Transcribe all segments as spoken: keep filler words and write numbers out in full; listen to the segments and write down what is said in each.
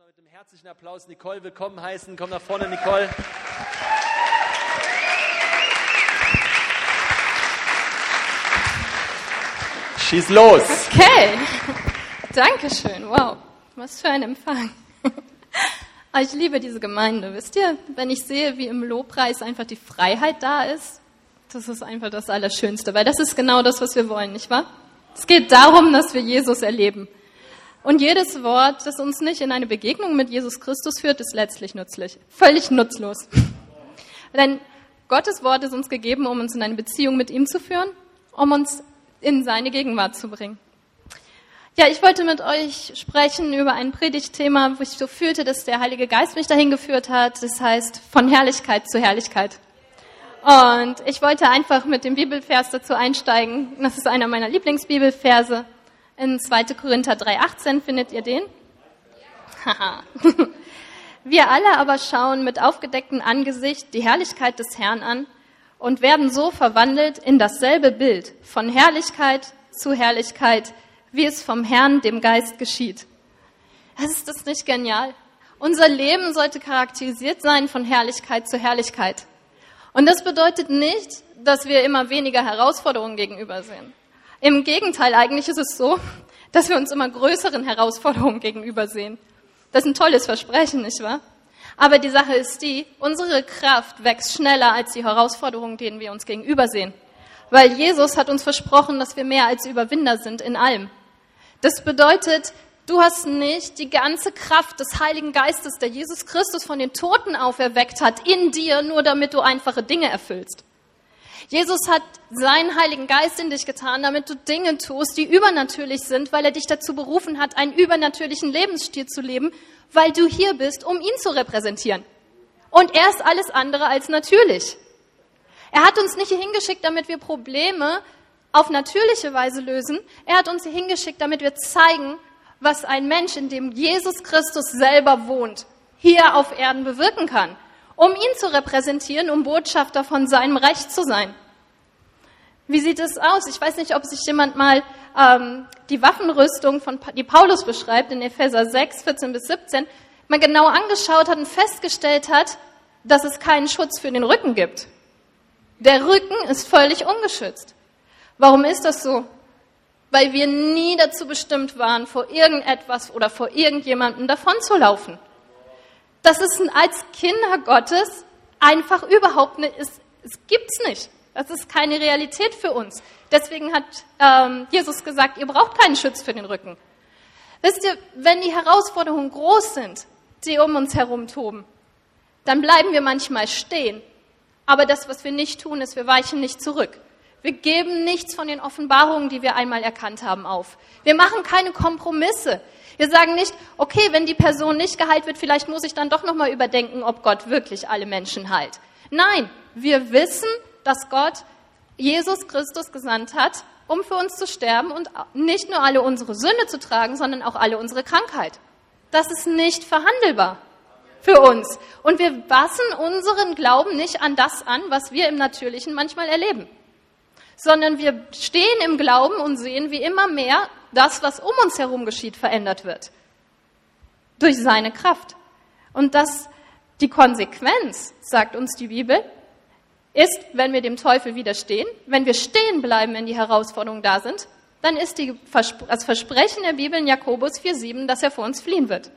mal mit einem herzlichen Applaus Nicole willkommen heißen. Komm nach vorne, Nicole. Schieß los. Okay, Dankeschön. Wow, was für ein Empfang. Ich liebe diese Gemeinde. Wisst ihr, wenn ich sehe, wie im Lobpreis einfach die Freiheit da ist, das ist einfach das Allerschönste, weil das ist genau das, was wir wollen, nicht wahr? Es geht darum, dass wir Jesus erleben. Und jedes Wort, das uns nicht in eine Begegnung mit Jesus Christus führt, ist letztlich nützlich. Völlig nutzlos. Denn Gottes Wort ist uns gegeben, um uns in eine Beziehung mit ihm zu führen, um uns in seine Gegenwart zu bringen. Ja, ich wollte mit euch sprechen über ein Predigtthema, wo ich so fühlte, dass der Heilige Geist mich dahin geführt hat. Das heißt, von Herrlichkeit zu Herrlichkeit. Und ich wollte einfach mit dem Bibelvers dazu einsteigen. Das ist einer meiner Lieblingsbibelverse. In zweiter Korinther drei achtzehn findet ihr den. Haha. Wir alle aber schauen mit aufgedecktem Angesicht die Herrlichkeit des Herrn an und werden so verwandelt in dasselbe Bild, von Herrlichkeit zu Herrlichkeit, wie es vom Herrn, dem Geist, geschieht. Ist das nicht genial? Unser Leben sollte charakterisiert sein von Herrlichkeit zu Herrlichkeit. Und das bedeutet nicht, dass wir immer weniger Herausforderungen gegenübersehen. Im Gegenteil, eigentlich ist es so, dass wir uns immer größeren Herausforderungen gegenübersehen. Das ist ein tolles Versprechen, nicht wahr? Aber die Sache ist die, unsere Kraft wächst schneller als die Herausforderungen, denen wir uns gegenübersehen. Weil Jesus hat uns versprochen, dass wir mehr als Überwinder sind in allem. Das bedeutet, du hast nicht die ganze Kraft des Heiligen Geistes, der Jesus Christus von den Toten auferweckt hat, in dir, nur damit du einfache Dinge erfüllst. Jesus hat seinen Heiligen Geist in dich getan, damit du Dinge tust, die übernatürlich sind, weil er dich dazu berufen hat, einen übernatürlichen Lebensstil zu leben, weil du hier bist, um ihn zu repräsentieren. Und er ist alles andere als natürlich. Er hat uns nicht hier hingeschickt, damit wir Probleme auf natürliche Weise lösen. Er hat uns hier hingeschickt, damit wir zeigen, was ein Mensch, in dem Jesus Christus selber wohnt, hier auf Erden bewirken kann. Um ihn zu repräsentieren, um Botschafter von seinem Recht zu sein. Wie sieht es aus? Ich weiß nicht, ob sich jemand mal ähm, die Waffenrüstung, von, die Paulus beschreibt, in Epheser sechs, vierzehn bis siebzehn, mal genau angeschaut hat und festgestellt hat, dass es keinen Schutz für den Rücken gibt. Der Rücken ist völlig ungeschützt. Warum ist das so? Weil wir nie dazu bestimmt waren, vor irgendetwas oder vor irgendjemandem davonzulaufen. Das ist als Kinder Gottes einfach überhaupt nicht, es, es gibt's nicht. Das ist keine Realität für uns. Deswegen hat ähm, Jesus gesagt, ihr braucht keinen Schutz für den Rücken. Wisst ihr, wenn die Herausforderungen groß sind, die um uns herum toben, dann bleiben wir manchmal stehen. Aber das, was wir nicht tun, ist, wir weichen nicht zurück. Wir geben nichts von den Offenbarungen, die wir einmal erkannt haben, auf. Wir machen keine Kompromisse. Wir sagen nicht, okay, wenn die Person nicht geheilt wird, vielleicht muss ich dann doch nochmal überdenken, ob Gott wirklich alle Menschen heilt. Nein, wir wissen, dass Gott Jesus Christus gesandt hat, um für uns zu sterben und nicht nur alle unsere Sünde zu tragen, sondern auch alle unsere Krankheit. Das ist nicht verhandelbar für uns. Und wir passen unseren Glauben nicht an das an, was wir im Natürlichen manchmal erleben. Sondern wir stehen im Glauben und sehen, wie immer mehr das, was um uns herum geschieht, verändert wird. Durch seine Kraft. Und das, die Konsequenz, sagt uns die Bibel, ist, wenn wir dem Teufel widerstehen, wenn wir stehen bleiben, wenn die Herausforderungen da sind, dann ist die, das Versprechen der Bibel in Jakobus vier sieben, dass er vor uns fliehen wird.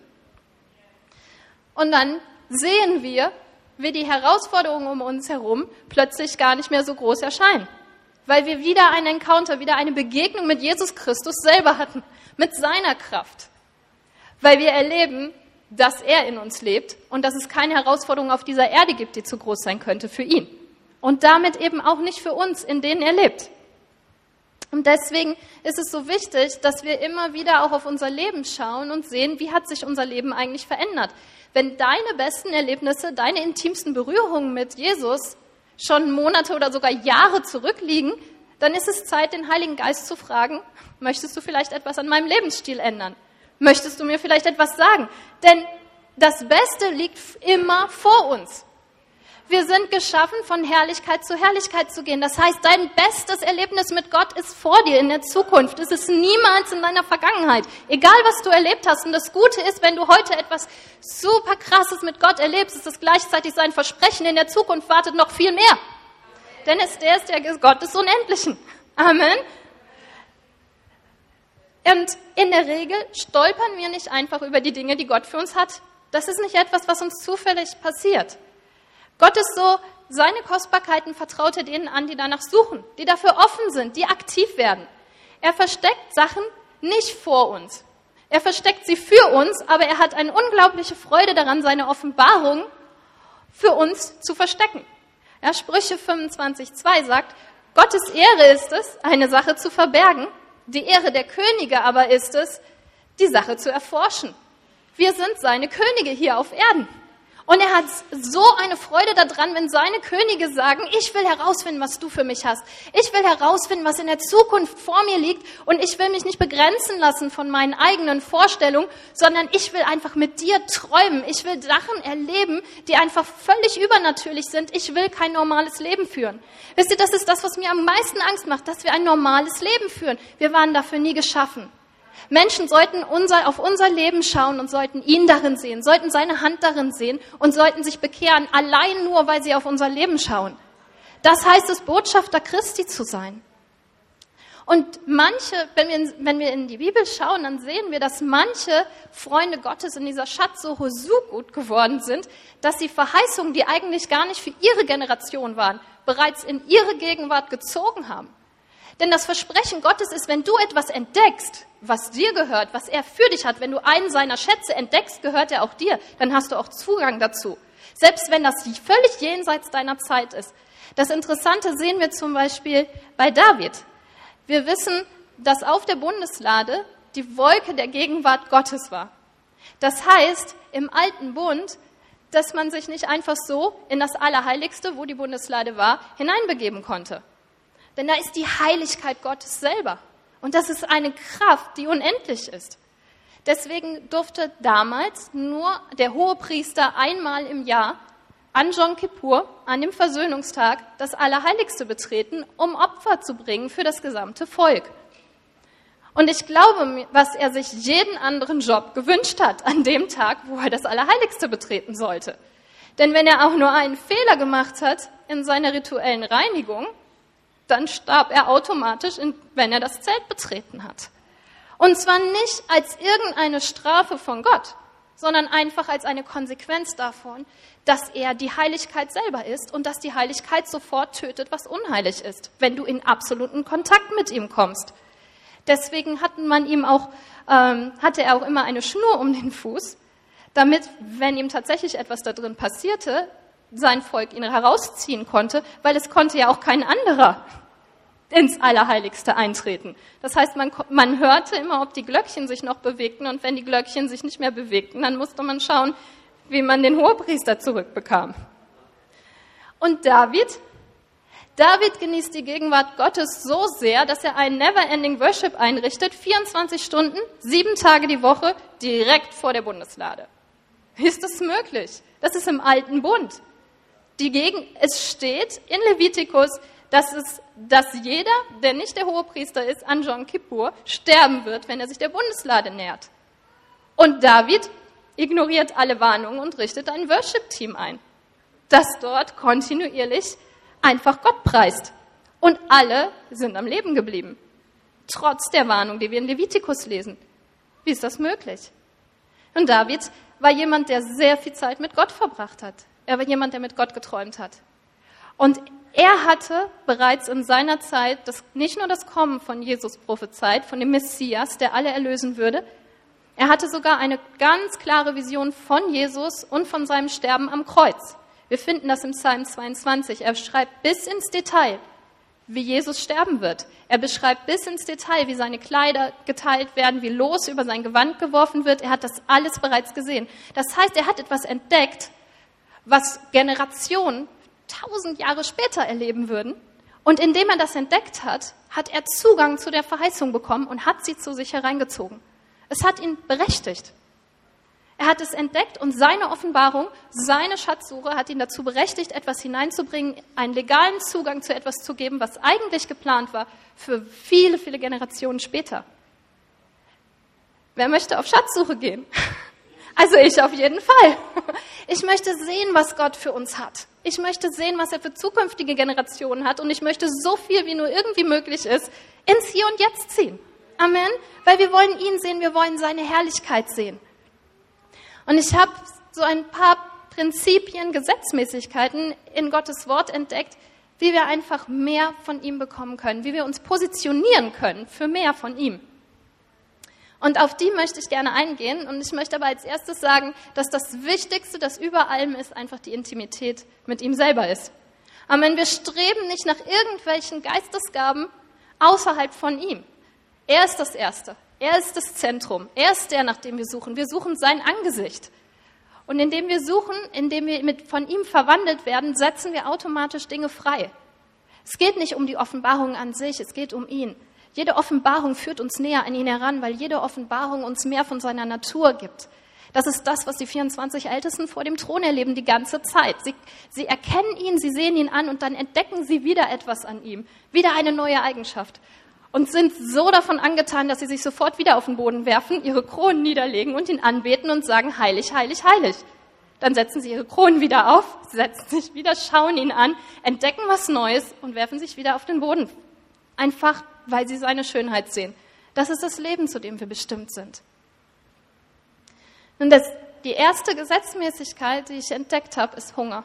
Und dann sehen wir, wie die Herausforderungen um uns herum plötzlich gar nicht mehr so groß erscheinen. Weil wir wieder einen Encounter, wieder eine Begegnung mit Jesus Christus selber hatten, mit seiner Kraft. Weil wir erleben, dass er in uns lebt und dass es keine Herausforderung auf dieser Erde gibt, die zu groß sein könnte für ihn. Und damit eben auch nicht für uns, in denen er lebt. Und deswegen ist es so wichtig, dass wir immer wieder auch auf unser Leben schauen und sehen, wie hat sich unser Leben eigentlich verändert. Wenn deine besten Erlebnisse, deine intimsten Berührungen mit Jesus schon Monate oder sogar Jahre zurückliegen, dann ist es Zeit, den Heiligen Geist zu fragen, möchtest du vielleicht etwas an meinem Lebensstil ändern? Möchtest du mir vielleicht etwas sagen? Denn das Beste liegt immer vor uns. Wir sind geschaffen, von Herrlichkeit zu Herrlichkeit zu gehen. Das heißt, dein bestes Erlebnis mit Gott ist vor dir in der Zukunft. Es ist niemals in deiner Vergangenheit. Egal, was du erlebt hast. Und das Gute ist, wenn du heute etwas super Krasses mit Gott erlebst, ist es gleichzeitig sein Versprechen. In der Zukunft wartet noch viel mehr. Denn es, der ist der Gott des Unendlichen. Amen. Und in der Regel stolpern wir nicht einfach über die Dinge, die Gott für uns hat. Das ist nicht etwas, was uns zufällig passiert. Gott ist so, seine Kostbarkeiten vertraut er denen an, die danach suchen, die dafür offen sind, die aktiv werden. Er versteckt Sachen nicht vor uns. Er versteckt sie für uns, aber er hat eine unglaubliche Freude daran, seine Offenbarung für uns zu verstecken. Ja, Sprüche fünfundzwanzig zwei sagt, Gottes Ehre ist es, eine Sache zu verbergen. Die Ehre der Könige aber ist es, die Sache zu erforschen. Wir sind seine Könige hier auf Erden. Und er hat so eine Freude daran, wenn seine Könige sagen, ich will herausfinden, was du für mich hast. Ich will herausfinden, was in der Zukunft vor mir liegt. Und ich will mich nicht begrenzen lassen von meinen eigenen Vorstellungen, sondern ich will einfach mit dir träumen. Ich will Sachen erleben, die einfach völlig übernatürlich sind. Ich will kein normales Leben führen. Wisst ihr, das ist das, was mir am meisten Angst macht, dass wir ein normales Leben führen. Wir waren dafür nie geschaffen. Menschen sollten unser, auf unser Leben schauen und sollten ihn darin sehen, sollten seine Hand darin sehen und sollten sich bekehren, allein nur, weil sie auf unser Leben schauen. Das heißt es, Botschafter Christi zu sein. Und manche, wenn wir, wenn wir in die Bibel schauen, dann sehen wir, dass manche Freunde Gottes in dieser Schatzsuche so gut geworden sind, dass sie Verheißungen, die eigentlich gar nicht für ihre Generation waren, bereits in ihre Gegenwart gezogen haben. Denn das Versprechen Gottes ist, wenn du etwas entdeckst, was dir gehört, was er für dich hat, wenn du einen seiner Schätze entdeckst, gehört er auch dir, dann hast du auch Zugang dazu. Selbst wenn das völlig jenseits deiner Zeit ist. Das Interessante sehen wir zum Beispiel bei David. Wir wissen, dass auf der Bundeslade die Wolke der Gegenwart Gottes war. Das heißt, im Alten Bund, dass man sich nicht einfach so in das Allerheiligste, wo die Bundeslade war, hineinbegeben konnte. Denn da ist die Heiligkeit Gottes selber. Und das ist eine Kraft, die unendlich ist. Deswegen durfte damals nur der Hohepriester einmal im Jahr an Jom Kippur, an dem Versöhnungstag, das Allerheiligste betreten, um Opfer zu bringen für das gesamte Volk. Und ich glaube, was er sich jeden anderen Job gewünscht hat, an dem Tag, wo er das Allerheiligste betreten sollte. Denn wenn er auch nur einen Fehler gemacht hat in seiner rituellen Reinigung, dann starb er automatisch, wenn er das Zelt betreten hat. Und zwar nicht als irgendeine Strafe von Gott, sondern einfach als eine Konsequenz davon, dass er die Heiligkeit selber ist und dass die Heiligkeit sofort tötet, was unheilig ist, wenn du in absoluten Kontakt mit ihm kommst. Deswegen hat man ihm auch, ähm, hatte er auch immer eine Schnur um den Fuß, damit, wenn ihm tatsächlich etwas da drin passierte, sein Volk ihn herausziehen konnte, weil es konnte ja auch kein anderer ins Allerheiligste eintreten. Das heißt, man, man hörte immer, ob die Glöckchen sich noch bewegten, und wenn die Glöckchen sich nicht mehr bewegten, dann musste man schauen, wie man den Hohepriester zurückbekam. Und David, David genießt die Gegenwart Gottes so sehr, dass er einen Never-Ending Worship einrichtet, vierundzwanzig Stunden, sieben Tage die Woche, direkt vor der Bundeslade. Ist das möglich? Das ist im Alten Bund. Die Gegen- es steht in Levitikus, dass, es, dass jeder, der nicht der Hohepriester ist, an Jom Kippur sterben wird, wenn er sich der Bundeslade nähert. Und David ignoriert alle Warnungen und richtet ein Worship-Team ein, das dort kontinuierlich einfach Gott preist. Und alle sind am Leben geblieben, trotz der Warnung, die wir in Levitikus lesen. Wie ist das möglich? Und David war jemand, der sehr viel Zeit mit Gott verbracht hat. Er war jemand, der mit Gott geträumt hat. Und er hatte bereits in seiner Zeit das, nicht nur das Kommen von Jesus prophezeit, von dem Messias, der alle erlösen würde. Er hatte sogar eine ganz klare Vision von Jesus und von seinem Sterben am Kreuz. Wir finden das im Psalm zweiundzwanzig. Er beschreibt bis ins Detail, wie Jesus sterben wird. Er beschreibt bis ins Detail, wie seine Kleider geteilt werden, wie Los über sein Gewand geworfen wird. Er hat das alles bereits gesehen. Das heißt, er hat etwas entdeckt, was Generationen tausend Jahre später erleben würden. Und indem er das entdeckt hat, hat er Zugang zu der Verheißung bekommen und hat sie zu sich hereingezogen. Es hat ihn berechtigt. Er hat es entdeckt und seine Offenbarung, seine Schatzsuche hat ihn dazu berechtigt, etwas hineinzubringen, einen legalen Zugang zu etwas zu geben, was eigentlich geplant war für viele, viele Generationen später. Wer möchte auf Schatzsuche gehen? Also ich auf jeden Fall. Ich möchte sehen, was Gott für uns hat. Ich möchte sehen, was er für zukünftige Generationen hat. Und ich möchte so viel, wie nur irgendwie möglich ist, ins Hier und Jetzt ziehen. Amen. Weil wir wollen ihn sehen, wir wollen seine Herrlichkeit sehen. Und ich habe so ein paar Prinzipien, Gesetzmäßigkeiten in Gottes Wort entdeckt, wie wir einfach mehr von ihm bekommen können, wie wir uns positionieren können für mehr von ihm. Und auf die möchte ich gerne eingehen. Und ich möchte aber als erstes sagen, dass das Wichtigste, das über allem ist, einfach die Intimität mit ihm selber ist. Amen. Wir streben nicht nach irgendwelchen Geistesgaben außerhalb von ihm. Er ist das Erste. Er ist das Zentrum. Er ist der, nach dem wir suchen. Wir suchen sein Angesicht. Und indem wir suchen, indem wir mit, von ihm verwandelt werden, setzen wir automatisch Dinge frei. Es geht nicht um die Offenbarung an sich, es geht um ihn. Jede Offenbarung führt uns näher an ihn heran, weil jede Offenbarung uns mehr von seiner Natur gibt. Das ist das, was die vierundzwanzig Ältesten vor dem Thron erleben die ganze Zeit. Sie, sie erkennen ihn, sie sehen ihn an und dann entdecken sie wieder etwas an ihm, wieder eine neue Eigenschaft. Und sind so davon angetan, dass sie sich sofort wieder auf den Boden werfen, ihre Kronen niederlegen und ihn anbeten und sagen, heilig, heilig, heilig. Dann setzen sie ihre Kronen wieder auf, setzen sich wieder, schauen ihn an, entdecken was Neues und werfen sich wieder auf den Boden. Einfach, weil sie seine Schönheit sehen. Das ist das Leben, zu dem wir bestimmt sind. Und das, die erste Gesetzmäßigkeit, die ich entdeckt habe, ist Hunger.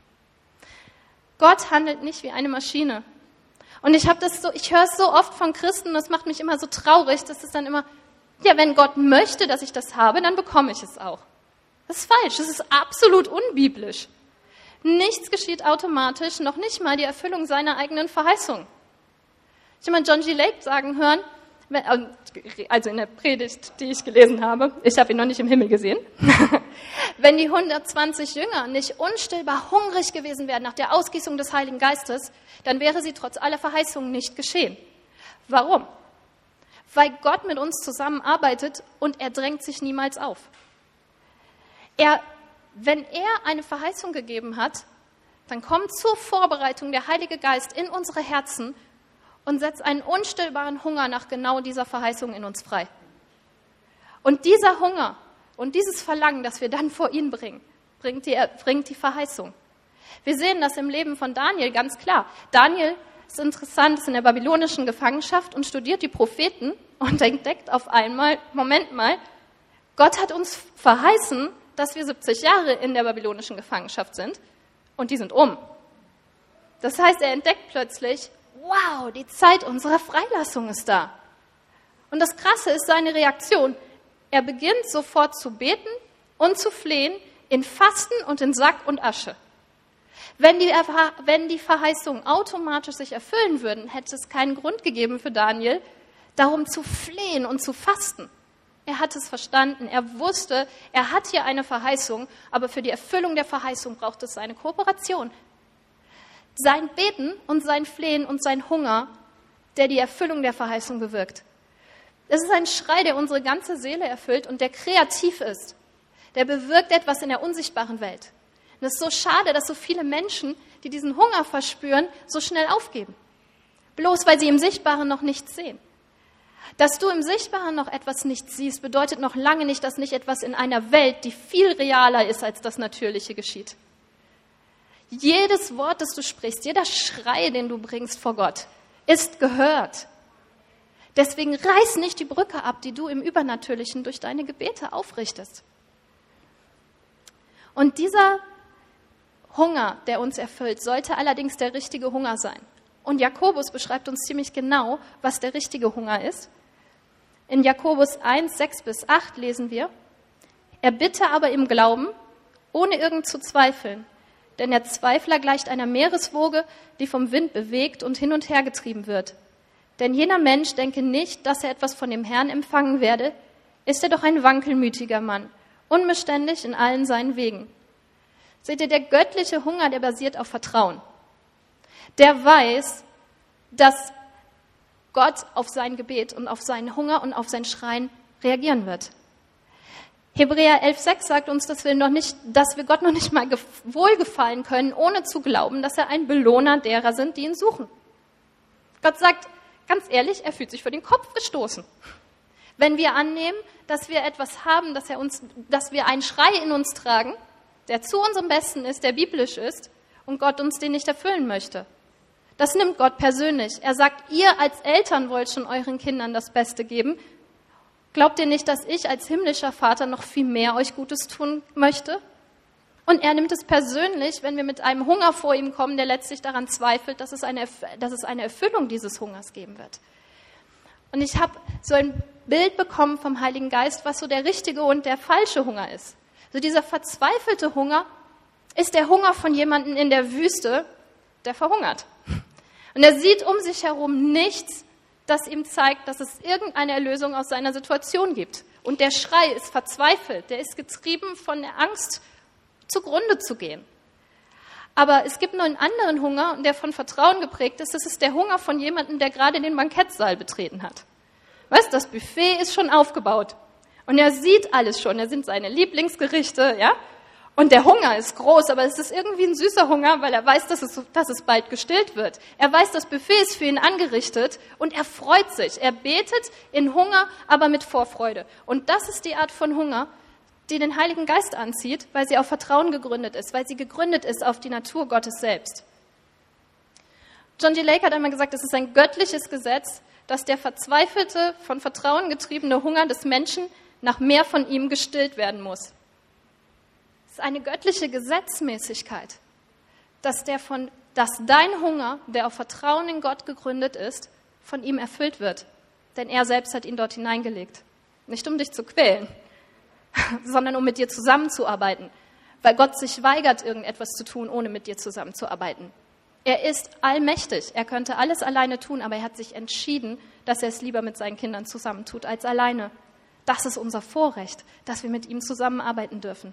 Gott handelt nicht wie eine Maschine. Und ich habe das so, ich höre es so oft von Christen, das macht mich immer so traurig, dass es dann immer, ja, wenn Gott möchte, dass ich das habe, dann bekomme ich es auch. Das ist falsch, das ist absolut unbiblisch. Nichts geschieht automatisch, noch nicht mal die Erfüllung seiner eigenen Verheißung. Ich habe mal John G. Lake sagen hören, also in der Predigt, die ich gelesen habe, ich habe ihn noch nicht im Himmel gesehen, wenn die hundertzwanzig Jünger nicht unstillbar hungrig gewesen wären nach der Ausgießung des Heiligen Geistes, dann wäre sie trotz aller Verheißungen nicht geschehen. Warum? Weil Gott mit uns zusammenarbeitet und er drängt sich niemals auf. Er, wenn er eine Verheißung gegeben hat, dann kommt zur Vorbereitung der Heilige Geist in unsere Herzen und setzt einen unstillbaren Hunger nach genau dieser Verheißung in uns frei. Und dieser Hunger und dieses Verlangen, das wir dann vor ihn bringen, bringt die, bringt die Verheißung. Wir sehen das im Leben von Daniel ganz klar. Daniel ist interessant, ist in der babylonischen Gefangenschaft und studiert die Propheten und entdeckt auf einmal, Moment mal, Gott hat uns verheißen, dass wir siebzig Jahre in der babylonischen Gefangenschaft sind und die sind um. Das heißt, er entdeckt plötzlich, wow, die Zeit unserer Freilassung ist da. Und das Krasse ist seine Reaktion. Er beginnt sofort zu beten und zu flehen in Fasten und in Sack und Asche. Wenn die, wenn die Verheißungen automatisch sich erfüllen würden, hätte es keinen Grund gegeben für Daniel, darum zu flehen und zu fasten. Er hat es verstanden, er wusste, er hat hier eine Verheißung, aber für die Erfüllung der Verheißung braucht es seine Kooperation. Sein Beten und sein Flehen und sein Hunger, der die Erfüllung der Verheißung bewirkt. Es ist ein Schrei, der unsere ganze Seele erfüllt und der kreativ ist. Der bewirkt etwas in der unsichtbaren Welt. Und es ist so schade, dass so viele Menschen, die diesen Hunger verspüren, so schnell aufgeben. Bloß weil sie im Sichtbaren noch nichts sehen. Dass du im Sichtbaren noch etwas nicht siehst, bedeutet noch lange nicht, dass nicht etwas in einer Welt, die viel realer ist, als das Natürliche geschieht. Jedes Wort, das du sprichst, jeder Schrei, den du bringst vor Gott, ist gehört. Deswegen reiß nicht die Brücke ab, die du im Übernatürlichen durch deine Gebete aufrichtest. Und dieser Hunger, der uns erfüllt, sollte allerdings der richtige Hunger sein. Und Jakobus beschreibt uns ziemlich genau, was der richtige Hunger ist. In Jakobus eins, sechs bis acht lesen wir, er bitte aber im Glauben, ohne irgend zu zweifeln. Denn der Zweifler gleicht einer Meereswoge, die vom Wind bewegt und hin und her getrieben wird. Denn jener Mensch denke nicht, dass er etwas von dem Herrn empfangen werde, ist er doch ein wankelmütiger Mann, unbeständig in allen seinen Wegen. Seht ihr, der göttliche Hunger, der basiert auf Vertrauen. Der weiß, dass Gott auf sein Gebet und auf seinen Hunger und auf sein Schreien reagieren wird. Hebräer elf sechs sagt uns, dass wir, noch nicht, dass wir Gott noch nicht mal wohlgefallen können, ohne zu glauben, dass er ein Belohner derer sind, die ihn suchen. Gott sagt, ganz ehrlich, er fühlt sich vor den Kopf gestoßen. Wenn wir annehmen, dass wir etwas haben, dass, er uns, dass wir einen Schrei in uns tragen, der zu unserem Besten ist, der biblisch ist, und Gott uns den nicht erfüllen möchte. Das nimmt Gott persönlich. Er sagt, ihr als Eltern wollt schon euren Kindern das Beste geben. Glaubt ihr nicht, dass ich als himmlischer Vater noch viel mehr euch Gutes tun möchte? Und er nimmt es persönlich, wenn wir mit einem Hunger vor ihm kommen, der letztlich daran zweifelt, dass es eine, dass es eine Erfüllung dieses Hungers geben wird. Und ich habe so ein Bild bekommen vom Heiligen Geist, was so der richtige und der falsche Hunger ist. So dieser verzweifelte Hunger ist der Hunger von jemandem in der Wüste, der verhungert. Und er sieht um sich herum nichts, das ihm zeigt, dass es irgendeine Erlösung aus seiner Situation gibt. Und der Schrei ist verzweifelt, der ist getrieben von der Angst, zugrunde zu gehen. Aber es gibt noch einen anderen Hunger, der von Vertrauen geprägt ist. Das ist der Hunger von jemandem, der gerade den Bankettsaal betreten hat. Weißt, das Buffet ist schon aufgebaut. Und er sieht alles schon. Er sind seine Lieblingsgerichte, ja. Und der Hunger ist groß, aber es ist irgendwie ein süßer Hunger, weil er weiß, dass es, dass es bald gestillt wird. Er weiß, das Buffet ist für ihn angerichtet und er freut sich. Er betet in Hunger, aber mit Vorfreude. Und das ist die Art von Hunger, die den Heiligen Geist anzieht, weil sie auf Vertrauen gegründet ist, weil sie gegründet ist auf die Natur Gottes selbst. John G. Lake hat einmal gesagt, es ist ein göttliches Gesetz, dass der verzweifelte, von Vertrauen getriebene Hunger des Menschen nach mehr von ihm gestillt werden muss. Es ist eine göttliche Gesetzmäßigkeit, dass, der von, dass dein Hunger, der auf Vertrauen in Gott gegründet ist, von ihm erfüllt wird. Denn er selbst hat ihn dort hineingelegt. Nicht um dich zu quälen, sondern um mit dir zusammenzuarbeiten. Weil Gott sich weigert, irgendetwas zu tun, ohne mit dir zusammenzuarbeiten. Er ist allmächtig. Er könnte alles alleine tun, aber er hat sich entschieden, dass er es lieber mit seinen Kindern zusammentut als alleine. Das ist unser Vorrecht, dass wir mit ihm zusammenarbeiten dürfen.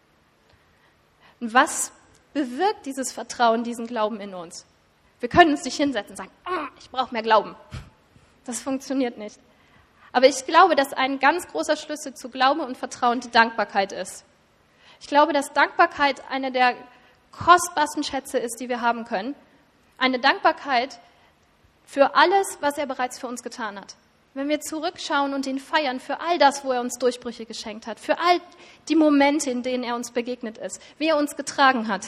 Und was bewirkt dieses Vertrauen, diesen Glauben in uns? Wir können uns nicht hinsetzen und sagen, oh, ich brauche mehr Glauben. Das funktioniert nicht. Aber ich glaube, dass ein ganz großer Schlüssel zu Glaube und Vertrauen die Dankbarkeit ist. Ich glaube, dass Dankbarkeit einer der kostbarsten Schätze ist, die wir haben können. Eine Dankbarkeit für alles, was er bereits für uns getan hat. Wenn wir zurückschauen und ihn feiern für all das, wo er uns Durchbrüche geschenkt hat, für all die Momente, in denen er uns begegnet ist, wie er uns getragen hat,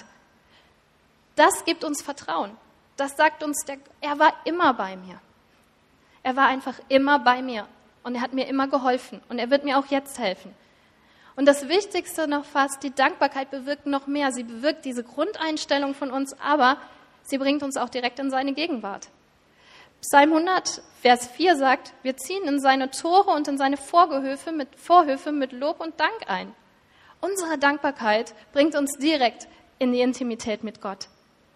das gibt uns Vertrauen. Das sagt uns, der, er war immer bei mir. Er war einfach immer bei mir und er hat mir immer geholfen und er wird mir auch jetzt helfen. Und das Wichtigste noch fast, die Dankbarkeit bewirkt noch mehr. Sie bewirkt diese Grundeinstellung von uns, aber sie bringt uns auch direkt in seine Gegenwart. Psalm hundert, Vers vier sagt, wir ziehen in seine Tore und in seine Vorhöfe mit, Vorhöfe mit Lob und Dank ein. Unsere Dankbarkeit bringt uns direkt in die Intimität mit Gott.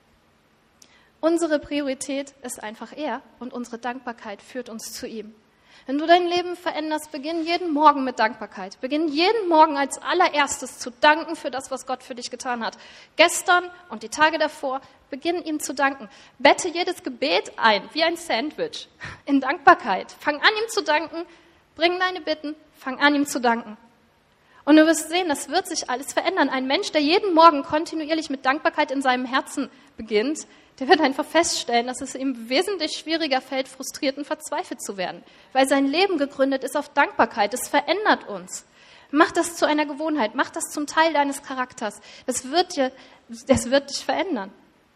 Unsere Priorität ist einfach er und unsere Dankbarkeit führt uns zu ihm. Wenn du dein Leben veränderst, beginn jeden Morgen mit Dankbarkeit. Beginn jeden Morgen als allererstes zu danken für das, was Gott für dich getan hat. Gestern und die Tage davor, beginn ihm zu danken. Bette jedes Gebet ein, wie ein Sandwich, in Dankbarkeit. Fang an, ihm zu danken, bring deine Bitten, fang an, ihm zu danken. Und du wirst sehen, das wird sich alles verändern. Ein Mensch, der jeden Morgen kontinuierlich mit Dankbarkeit in seinem Herzen beginnt, der wird einfach feststellen, dass es ihm wesentlich schwieriger fällt, frustriert und verzweifelt zu werden. Weil sein Leben gegründet ist auf Dankbarkeit. Es verändert uns. Mach das zu einer Gewohnheit. Mach das zum Teil deines Charakters. Das wird, dir, das wird dich verändern.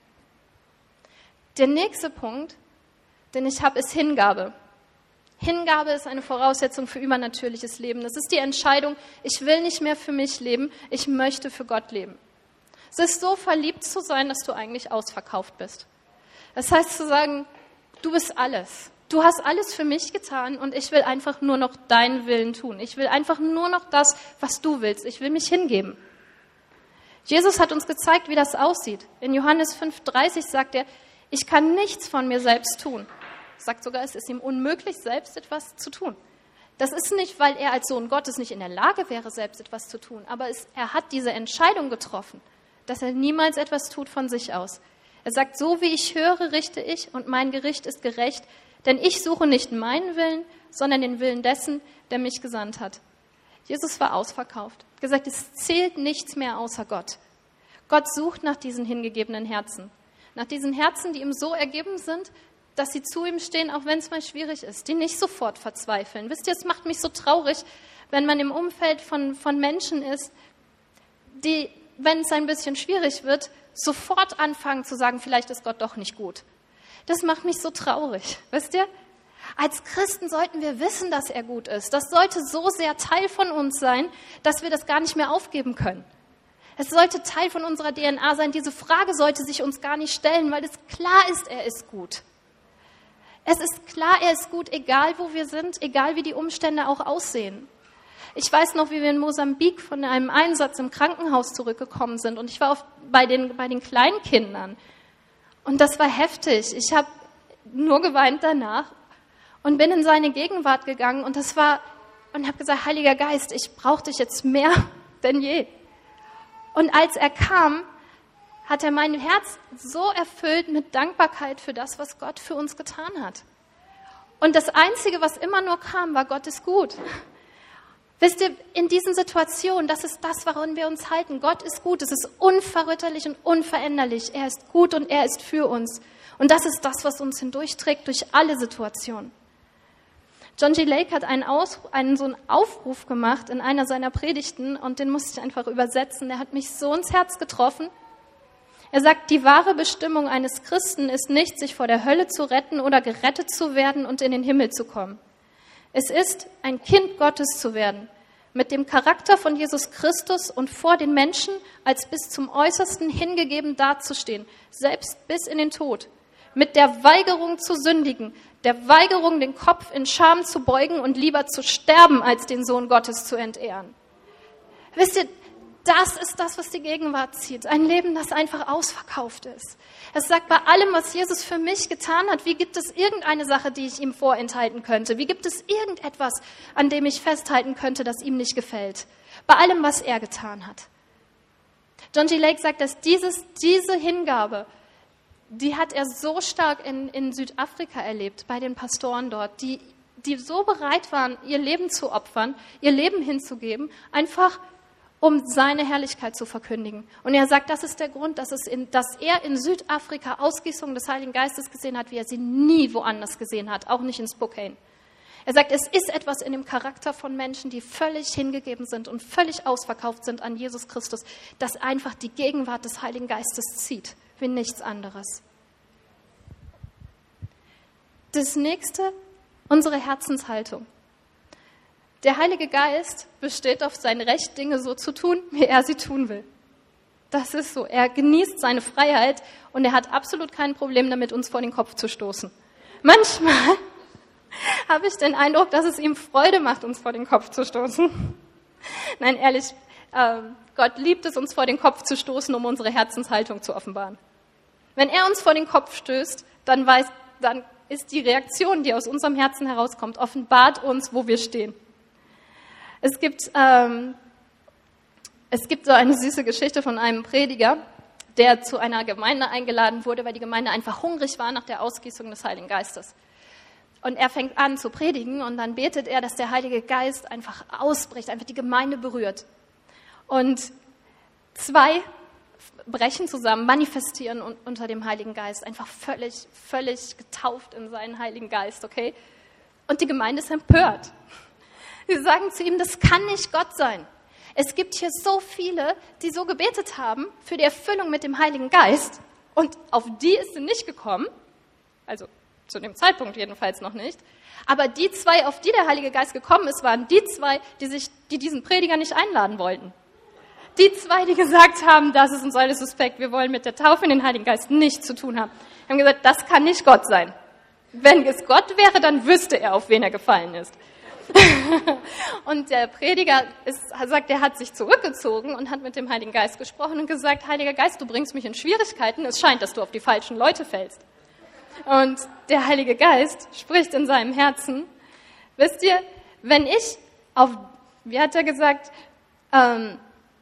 Der nächste Punkt, den ich habe, ist Hingabe. Hingabe ist eine Voraussetzung für übernatürliches Leben. Das ist die Entscheidung, ich will nicht mehr für mich leben, ich möchte für Gott leben. Es ist so, verliebt zu sein, dass du eigentlich ausverkauft bist. Das heißt zu sagen, du bist alles. Du hast alles für mich getan und ich will einfach nur noch deinen Willen tun. Ich will einfach nur noch das, was du willst. Ich will mich hingeben. Jesus hat uns gezeigt, wie das aussieht. In Johannes fünf dreißig sagt er, ich kann nichts von mir selbst tun. Er sagt sogar, es ist ihm unmöglich, selbst etwas zu tun. Das ist nicht, weil er als Sohn Gottes nicht in der Lage wäre, selbst etwas zu tun, aber es, er hat diese Entscheidung getroffen, dass er niemals etwas tut von sich aus. Er sagt, so wie ich höre, richte ich und mein Gericht ist gerecht, denn ich suche nicht meinen Willen, sondern den Willen dessen, der mich gesandt hat. Jesus war ausverkauft. Er hat gesagt, es zählt nichts mehr außer Gott. Gott sucht nach diesen hingegebenen Herzen. Nach diesen Herzen, die ihm so ergeben sind, dass sie zu ihm stehen, auch wenn es mal schwierig ist, die nicht sofort verzweifeln. Wisst ihr, es macht mich so traurig, wenn man im Umfeld von, von Menschen ist, die, wenn es ein bisschen schwierig wird, sofort anfangen zu sagen, vielleicht ist Gott doch nicht gut. Das macht mich so traurig, wisst ihr? Als Christen sollten wir wissen, dass er gut ist. Das sollte so sehr Teil von uns sein, dass wir das gar nicht mehr aufgeben können. Es sollte Teil von unserer D N A sein. Diese Frage sollte sich uns gar nicht stellen, weil es klar ist, er ist gut. Es ist klar, er ist gut, egal wo wir sind, egal wie die Umstände auch aussehen. Ich weiß noch, wie wir in Mosambik von einem Einsatz im Krankenhaus zurückgekommen sind und ich war auf, bei den, bei den Kleinkindern und das war heftig. Ich habe nur geweint danach und bin in seine Gegenwart gegangen und das war und habe gesagt, Heiliger Geist, ich brauche dich jetzt mehr denn je. Und als er kam, hat er mein Herz so erfüllt mit Dankbarkeit für das, was Gott für uns getan hat. Und das Einzige, was immer nur kam, war, Gott ist gut. Wisst ihr, in diesen Situationen, das ist das, woran wir uns halten. Gott ist gut, es ist unverrütterlich und unveränderlich. Er ist gut und er ist für uns. Und das ist das, was uns hindurchträgt durch alle Situationen. John G. Lake hat einen, Aus, einen so einen Aufruf gemacht in einer seiner Predigten und den musste ich einfach übersetzen. Der hat mich so ins Herz getroffen. Er sagt, die wahre Bestimmung eines Christen ist nicht, sich vor der Hölle zu retten oder gerettet zu werden und in den Himmel zu kommen. Es ist, ein Kind Gottes zu werden, mit dem Charakter von Jesus Christus und vor den Menschen als bis zum Äußersten hingegeben dazustehen, selbst bis in den Tod. Mit der Weigerung zu sündigen, der Weigerung, den Kopf in Scham zu beugen und lieber zu sterben, als den Sohn Gottes zu entehren. Wisst ihr, das ist das, was die Gegenwart zieht. Ein Leben, das einfach ausverkauft ist. Es sagt, bei allem, was Jesus für mich getan hat, wie gibt es irgendeine Sache, die ich ihm vorenthalten könnte? Wie gibt es irgendetwas, an dem ich festhalten könnte, das ihm nicht gefällt? Bei allem, was er getan hat. John G. Lake sagt, dass dieses, diese Hingabe, die hat er so stark in, in Südafrika erlebt, bei den Pastoren dort, die, die so bereit waren, ihr Leben zu opfern, ihr Leben hinzugeben, einfach um seine Herrlichkeit zu verkündigen. Und er sagt, das ist der Grund, dass, es in, dass er in Südafrika Ausgießung des Heiligen Geistes gesehen hat, wie er sie nie woanders gesehen hat, auch nicht in Spokane. Er sagt, es ist etwas in dem Charakter von Menschen, die völlig hingegeben sind und völlig ausverkauft sind an Jesus Christus, das einfach die Gegenwart des Heiligen Geistes zieht, wie nichts anderes. Das nächste, unsere Herzenshaltung. Der Heilige Geist besteht auf sein Recht, Dinge so zu tun, wie er sie tun will. Das ist so. Er genießt seine Freiheit und er hat absolut kein Problem damit, uns vor den Kopf zu stoßen. Manchmal habe ich den Eindruck, dass es ihm Freude macht, uns vor den Kopf zu stoßen. Nein, ehrlich, äh, Gott liebt es, uns vor den Kopf zu stoßen, um unsere Herzenshaltung zu offenbaren. Wenn er uns vor den Kopf stößt, dann weiß, dann ist die Reaktion, die aus unserem Herzen herauskommt, offenbart uns, wo wir stehen. Es gibt, ähm, es gibt so eine süße Geschichte von einem Prediger, der zu einer Gemeinde eingeladen wurde, weil die Gemeinde einfach hungrig war nach der Ausgießung des Heiligen Geistes. Und er fängt an zu predigen und dann betet er, dass der Heilige Geist einfach ausbricht, einfach die Gemeinde berührt. Und zwei brechen zusammen, manifestieren unter dem Heiligen Geist, einfach völlig, völlig getauft in seinen Heiligen Geist, okay? Und die Gemeinde ist empört. Sie sagen zu ihm, das kann nicht Gott sein. Es gibt hier so viele, die so gebetet haben für die Erfüllung mit dem Heiligen Geist und auf die ist sie nicht gekommen, also zu dem Zeitpunkt jedenfalls noch nicht, aber die zwei, auf die der Heilige Geist gekommen ist, waren die zwei, die, sich, die diesen Prediger nicht einladen wollten. Die zwei, die gesagt haben, das ist uns alles suspekt, wir wollen mit der Taufe in den Heiligen Geist nichts zu tun haben, haben gesagt, das kann nicht Gott sein. Wenn es Gott wäre, dann wüsste er, auf wen er gefallen ist. Und der Prediger ist, sagt, er hat sich zurückgezogen und hat mit dem Heiligen Geist gesprochen und gesagt, Heiliger Geist, du bringst mich in Schwierigkeiten, es scheint, dass du auf die falschen Leute fällst. Und der Heilige Geist spricht in seinem Herzen, wisst ihr, wenn ich auf, wie hat er gesagt, ähm,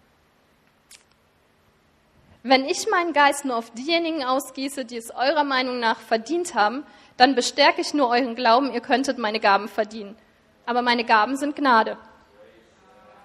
wenn ich meinen Geist nur auf diejenigen ausgieße, die es eurer Meinung nach verdient haben, dann bestärke ich nur euren Glauben, ihr könntet meine Gaben verdienen. Aber meine Gaben sind Gnade.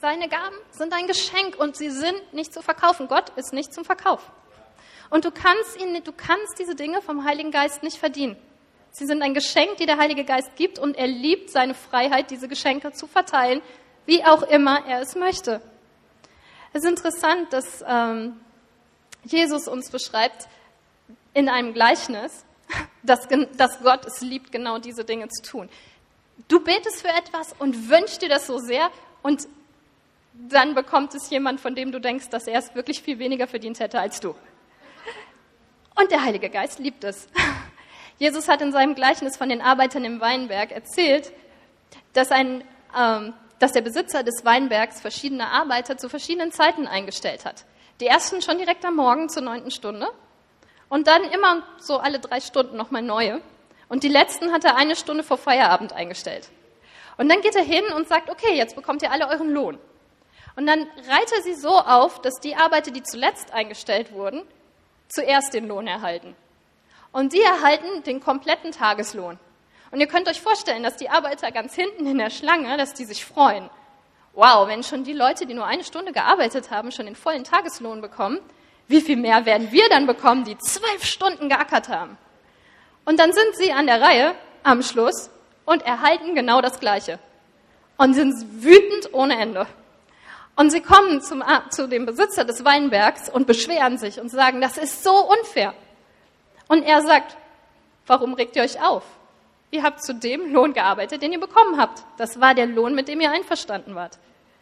Seine Gaben sind ein Geschenk und sie sind nicht zu verkaufen. Gott ist nicht zum Verkauf. Und du kannst ihn, du kannst diese Dinge vom Heiligen Geist nicht verdienen. Sie sind ein Geschenk, die der Heilige Geist gibt, und er liebt seine Freiheit, diese Geschenke zu verteilen, wie auch immer er es möchte. Es ist interessant, dass ähm, Jesus uns beschreibt in einem Gleichnis, dass, dass Gott es liebt, genau diese Dinge zu tun. Du betest für etwas und wünschst dir das so sehr, und dann bekommt es jemand, von dem du denkst, dass er es wirklich viel weniger verdient hätte als du. Und der Heilige Geist liebt es. Jesus hat in seinem Gleichnis von den Arbeitern im Weinberg erzählt, dass, ein, ähm, dass der Besitzer des Weinbergs verschiedene Arbeiter zu verschiedenen Zeiten eingestellt hat. Die ersten schon direkt am Morgen zur neunten Stunde und dann immer so alle drei Stunden nochmal neue. Und die letzten hat er eine Stunde vor Feierabend eingestellt. Und dann geht er hin und sagt, okay, jetzt bekommt ihr alle euren Lohn. Und dann reiht er sie so auf, dass die Arbeiter, die zuletzt eingestellt wurden, zuerst den Lohn erhalten. Und die erhalten den kompletten Tageslohn. Und ihr könnt euch vorstellen, dass die Arbeiter ganz hinten in der Schlange, dass die sich freuen. Wow, wenn schon die Leute, die nur eine Stunde gearbeitet haben, schon den vollen Tageslohn bekommen, wie viel mehr werden wir dann bekommen, die zwölf Stunden geackert haben? Und dann sind sie an der Reihe am Schluss und erhalten genau das Gleiche. Und sind wütend ohne Ende. Und sie kommen zum, zu dem Besitzer des Weinbergs und beschweren sich und sagen, das ist so unfair. Und er sagt, warum regt ihr euch auf? Ihr habt zu dem Lohn gearbeitet, den ihr bekommen habt. Das war der Lohn, mit dem ihr einverstanden wart.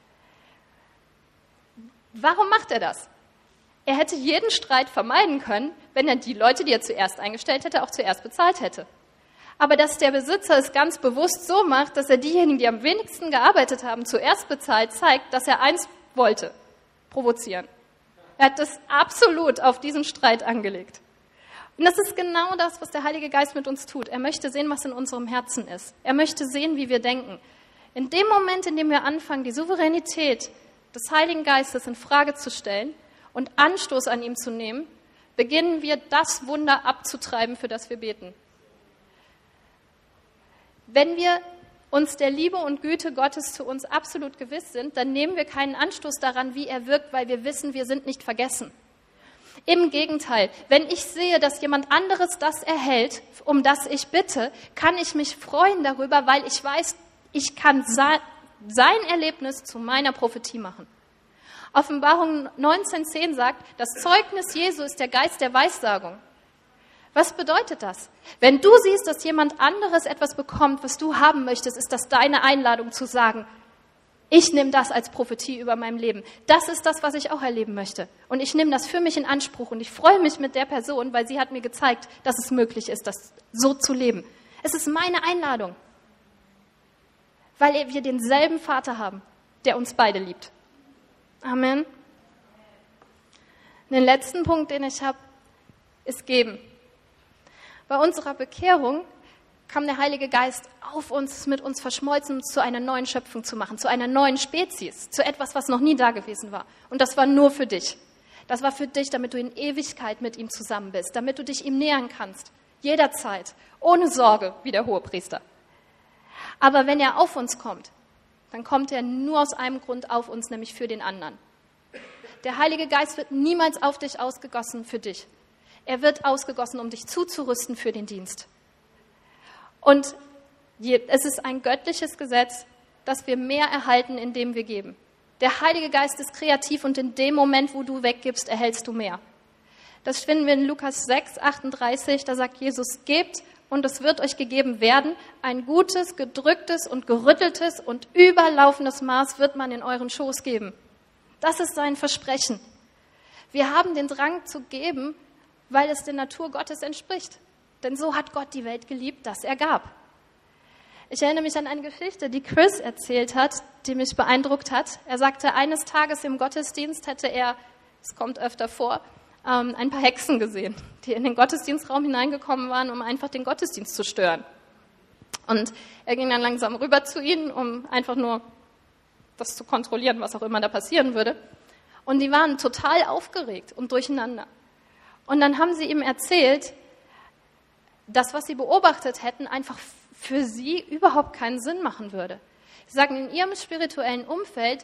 Warum macht er das? Er hätte jeden Streit vermeiden können, wenn er die Leute, die er zuerst eingestellt hätte, auch zuerst bezahlt hätte. Aber dass der Besitzer es ganz bewusst so macht, dass er diejenigen, die am wenigsten gearbeitet haben, zuerst bezahlt, zeigt, dass er eins wollte, provozieren. Er hat das absolut auf diesen Streit angelegt. Und das ist genau das, was der Heilige Geist mit uns tut. Er möchte sehen, was in unserem Herzen ist. Er möchte sehen, wie wir denken. In dem Moment, in dem wir anfangen, die Souveränität des Heiligen Geistes in Frage zu stellen und Anstoß an ihm zu nehmen, beginnen wir das Wunder abzutreiben, für das wir beten. Wenn wir uns der Liebe und Güte Gottes zu uns absolut gewiss sind, dann nehmen wir keinen Anstoß daran, wie er wirkt, weil wir wissen, wir sind nicht vergessen. Im Gegenteil, wenn ich sehe, dass jemand anderes das erhält, um das ich bitte, kann ich mich freuen darüber, weil ich weiß, ich kann sein Erlebnis zu meiner Prophetie machen. Offenbarung neunzehn zehn sagt, das Zeugnis Jesu ist der Geist der Weissagung. Was bedeutet das? Wenn du siehst, dass jemand anderes etwas bekommt, was du haben möchtest, ist das deine Einladung zu sagen, ich nehme das als Prophetie über mein Leben. Das ist das, was ich auch erleben möchte. Und ich nehme das für mich in Anspruch und ich freue mich mit der Person, weil sie hat mir gezeigt, dass es möglich ist, das so zu leben. Es ist meine Einladung, weil wir denselben Vater haben, der uns beide liebt. Amen. Den letzten Punkt, den ich habe, ist geben. Bei unserer Bekehrung kam der Heilige Geist auf uns, mit uns verschmolzen, uns zu einer neuen Schöpfung zu machen, zu einer neuen Spezies, zu etwas, was noch nie da gewesen war. Und das war nur für dich. Das war für dich, damit du in Ewigkeit mit ihm zusammen bist, damit du dich ihm nähern kannst, jederzeit, ohne Sorge, wie der Hohepriester. Aber wenn er auf uns kommt, dann kommt er nur aus einem Grund auf uns, nämlich für den anderen. Der Heilige Geist wird niemals auf dich ausgegossen für dich. Er wird ausgegossen, um dich zuzurüsten für den Dienst. Und es ist ein göttliches Gesetz, dass wir mehr erhalten, indem wir geben. Der Heilige Geist ist kreativ und in dem Moment, wo du weggibst, erhältst du mehr. Das finden wir in Lukas sechs achtunddreißig, da sagt Jesus, gebt und es wird euch gegeben werden. Ein gutes, gedrücktes und gerütteltes und überlaufendes Maß wird man in euren Schoß geben. Das ist sein Versprechen. Wir haben den Drang zu geben, weil es der Natur Gottes entspricht. Denn so hat Gott die Welt geliebt, dass er gab. Ich erinnere mich an eine Geschichte, die Chris erzählt hat, die mich beeindruckt hat. Er sagte, eines Tages im Gottesdienst hätte er, es kommt öfter vor, ähm, ein paar Hexen gesehen, die in den Gottesdienstraum hineingekommen waren, um einfach den Gottesdienst zu stören. Und er ging dann langsam rüber zu ihnen, um einfach nur das zu kontrollieren, was auch immer da passieren würde. Und die waren total aufgeregt und durcheinander. Und dann haben sie ihm erzählt, das, was sie beobachtet hätten, einfach für sie überhaupt keinen Sinn machen würde. Sie sagen, in ihrem spirituellen Umfeld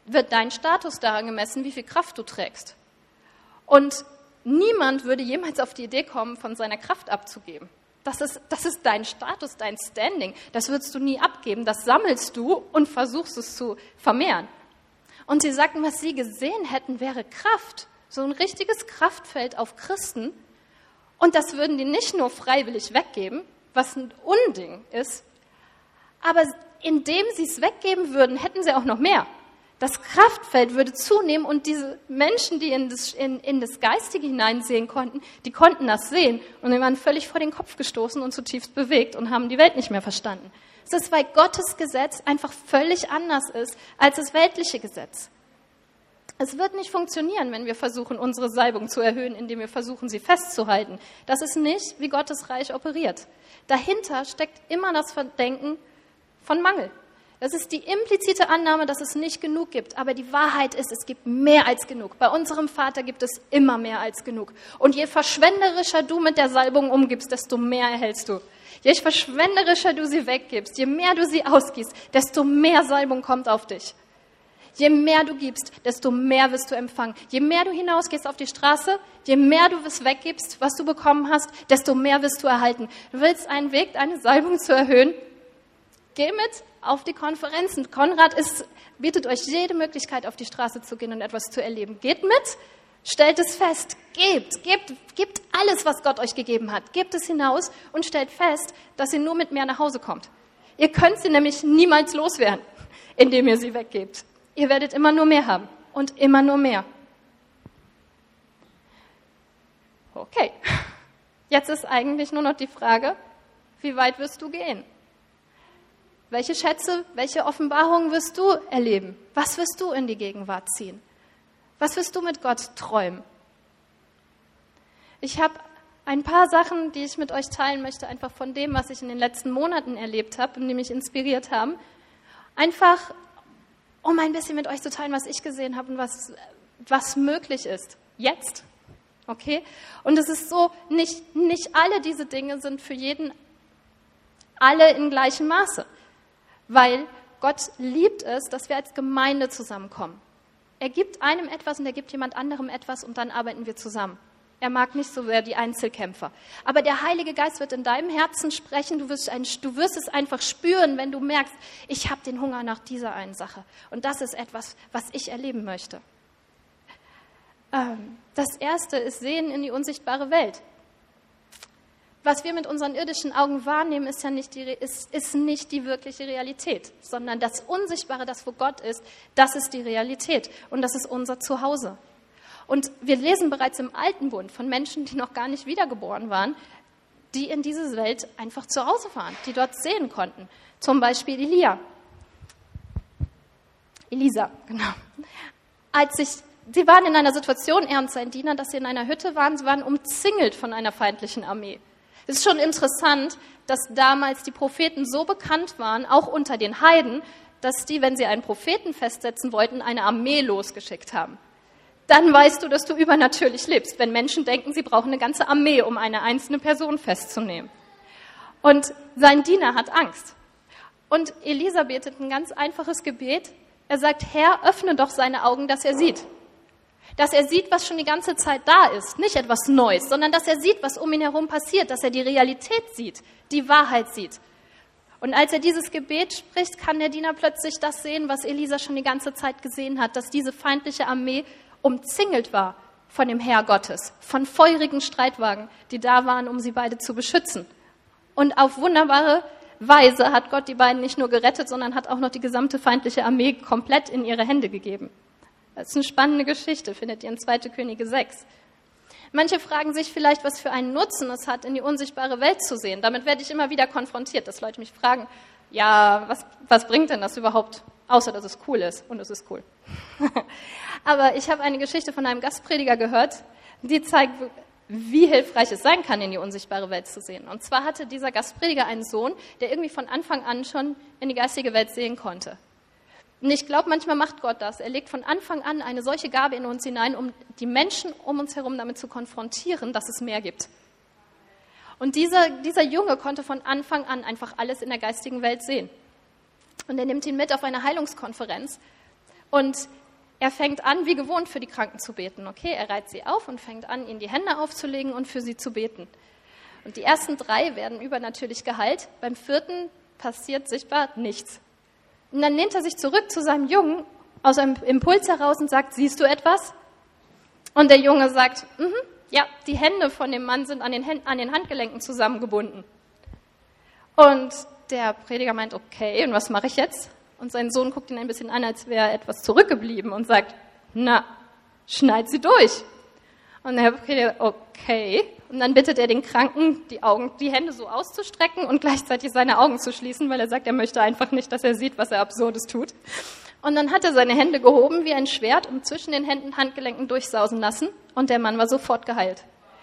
wird dein Status daran gemessen, wie viel Kraft du trägst. Und niemand würde jemals auf die Idee kommen, von seiner Kraft abzugeben. Das ist, das ist dein Status, dein Standing. Das würdest du nie abgeben. Das sammelst du und versuchst es zu vermehren. Und sie sagten, was sie gesehen hätten, wäre Kraft. So ein richtiges Kraftfeld auf Christen. Und das würden die nicht nur freiwillig weggeben, was ein Unding ist, aber indem sie es weggeben würden, hätten sie auch noch mehr. Das Kraftfeld würde zunehmen und diese Menschen, die in das, in, in das Geistige hineinsehen konnten, die konnten das sehen und die waren völlig vor den Kopf gestoßen und zutiefst bewegt und haben die Welt nicht mehr verstanden. Es ist, weil Gottes Gesetz einfach völlig anders ist als das weltliche Gesetz. Es wird nicht funktionieren, wenn wir versuchen, unsere Salbung zu erhöhen, indem wir versuchen, sie festzuhalten. Das ist nicht, wie Gottes Reich operiert. Dahinter steckt immer das Verdenken von Mangel. Das ist die implizite Annahme, dass es nicht genug gibt. Aber die Wahrheit ist, es gibt mehr als genug. Bei unserem Vater gibt es immer mehr als genug. Und je verschwenderischer du mit der Salbung umgibst, desto mehr erhältst du. Je verschwenderischer du sie weggibst, je mehr du sie ausgießt, desto mehr Salbung kommt auf dich. Je mehr du gibst, desto mehr wirst du empfangen. Je mehr du hinausgehst auf die Straße, je mehr du es weggibst, was du bekommen hast, desto mehr wirst du erhalten. Du willst einen Weg, eine Salbung zu erhöhen? Geh mit auf die Konferenzen. Konrad ist, bietet euch jede Möglichkeit, auf die Straße zu gehen und etwas zu erleben. Geht mit, stellt es fest, gebt, gebt, gebt alles, was Gott euch gegeben hat. Gebt es hinaus und stellt fest, dass ihr nur mit mehr nach Hause kommt. Ihr könnt sie nämlich niemals loswerden, indem ihr sie weggebt. Ihr werdet immer nur mehr haben und immer nur mehr. Okay, jetzt ist eigentlich nur noch die Frage, wie weit wirst du gehen? Welche Schätze, welche Offenbarungen wirst du erleben? Was wirst du in die Gegenwart ziehen? Was wirst du mit Gott träumen? Ich habe ein paar Sachen, die ich mit euch teilen möchte, einfach von dem, was ich in den letzten Monaten erlebt habe und die mich inspiriert haben. Einfach, um ein bisschen mit euch zu teilen, was ich gesehen habe und was, was möglich ist. Jetzt. Okay? Und es ist so, nicht, nicht alle diese Dinge sind für jeden alle in gleichem Maße. Weil Gott liebt es, dass wir als Gemeinde zusammenkommen. Er gibt einem etwas und er gibt jemand anderem etwas und dann arbeiten wir zusammen. Er mag nicht so sehr die Einzelkämpfer. Aber der Heilige Geist wird in deinem Herzen sprechen. Du wirst, ein, du wirst es einfach spüren, wenn du merkst, ich habe den Hunger nach dieser einen Sache. Und das ist etwas, was ich erleben möchte. Ähm, das Erste ist Sehen in die unsichtbare Welt. Was wir mit unseren irdischen Augen wahrnehmen, ist ja nicht die, ist, ist nicht die wirkliche Realität, sondern das Unsichtbare, das wo Gott ist, das ist die Realität und das ist unser Zuhause. Und wir lesen bereits im Alten Bund von Menschen, die noch gar nicht wiedergeboren waren, die in diese Welt einfach zu Hause waren, die dort sehen konnten. Zum Beispiel Elia. Elisa, genau. Als sich, sie waren in einer Situation, er und sein Diener, dass sie in einer Hütte waren, sie waren umzingelt von einer feindlichen Armee. Es ist schon interessant, dass damals die Propheten so bekannt waren, auch unter den Heiden, dass die, wenn sie einen Propheten festsetzen wollten, eine Armee losgeschickt haben. Dann weißt du, dass du übernatürlich lebst, wenn Menschen denken, sie brauchen eine ganze Armee, um eine einzelne Person festzunehmen. Und sein Diener hat Angst. Und Elisa betet ein ganz einfaches Gebet. Er sagt, Herr, öffne doch seine Augen, dass er sieht. Dass er sieht, was schon die ganze Zeit da ist. Nicht etwas Neues, sondern dass er sieht, was um ihn herum passiert. Dass er die Realität sieht, die Wahrheit sieht. Und als er dieses Gebet spricht, kann der Diener plötzlich das sehen, was Elisa schon die ganze Zeit gesehen hat. Dass diese feindliche Armee umzingelt war von dem Heer Gottes. Von feurigen Streitwagen, die da waren, um sie beide zu beschützen. Und auf wunderbare Weise hat Gott die beiden nicht nur gerettet, sondern hat auch noch die gesamte feindliche Armee komplett in ihre Hände gegeben. Das ist eine spannende Geschichte, findet ihr in zweiter Könige sechs. Manche fragen sich vielleicht, was für einen Nutzen es hat, in die unsichtbare Welt zu sehen. Damit werde ich immer wieder konfrontiert, dass Leute mich fragen, ja, was, was bringt denn das überhaupt, außer dass es cool ist? Und es ist cool. Aber ich habe eine Geschichte von einem Gastprediger gehört, die zeigt, wie hilfreich es sein kann, in die unsichtbare Welt zu sehen. Und zwar hatte dieser Gastprediger einen Sohn, der irgendwie von Anfang an schon in die geistige Welt sehen konnte. Und ich glaube, manchmal macht Gott das. Er legt von Anfang an eine solche Gabe in uns hinein, um die Menschen um uns herum damit zu konfrontieren, dass es mehr gibt. Und dieser, dieser Junge konnte von Anfang an einfach alles in der geistigen Welt sehen. Und er nimmt ihn mit auf eine Heilungskonferenz. Und er fängt an, wie gewohnt, für die Kranken zu beten. Okay, er reiht sie auf und fängt an, ihnen die Hände aufzulegen und für sie zu beten. Und die ersten drei werden übernatürlich geheilt. Beim vierten passiert sichtbar nichts. Und dann lehnt er sich zurück zu seinem Jungen aus einem Impuls heraus und sagt, siehst du etwas? Und der Junge sagt, mhm, ja, die Hände von dem Mann sind an den, Händen, an den Handgelenken zusammengebunden. Und der Prediger meint, okay, und was mache ich jetzt? Und sein Sohn guckt ihn ein bisschen an, als wäre er etwas zurückgeblieben und sagt, na, schneid sie durch. Und der Prediger, okay. Und dann bittet er den Kranken, die Augen, die Hände so auszustrecken und gleichzeitig seine Augen zu schließen, weil er sagt, er möchte einfach nicht, dass er sieht, was er Absurdes tut. Und dann hat er seine Hände gehoben wie ein Schwert und zwischen den Händen Handgelenken durchsausen lassen und der Mann war sofort geheilt.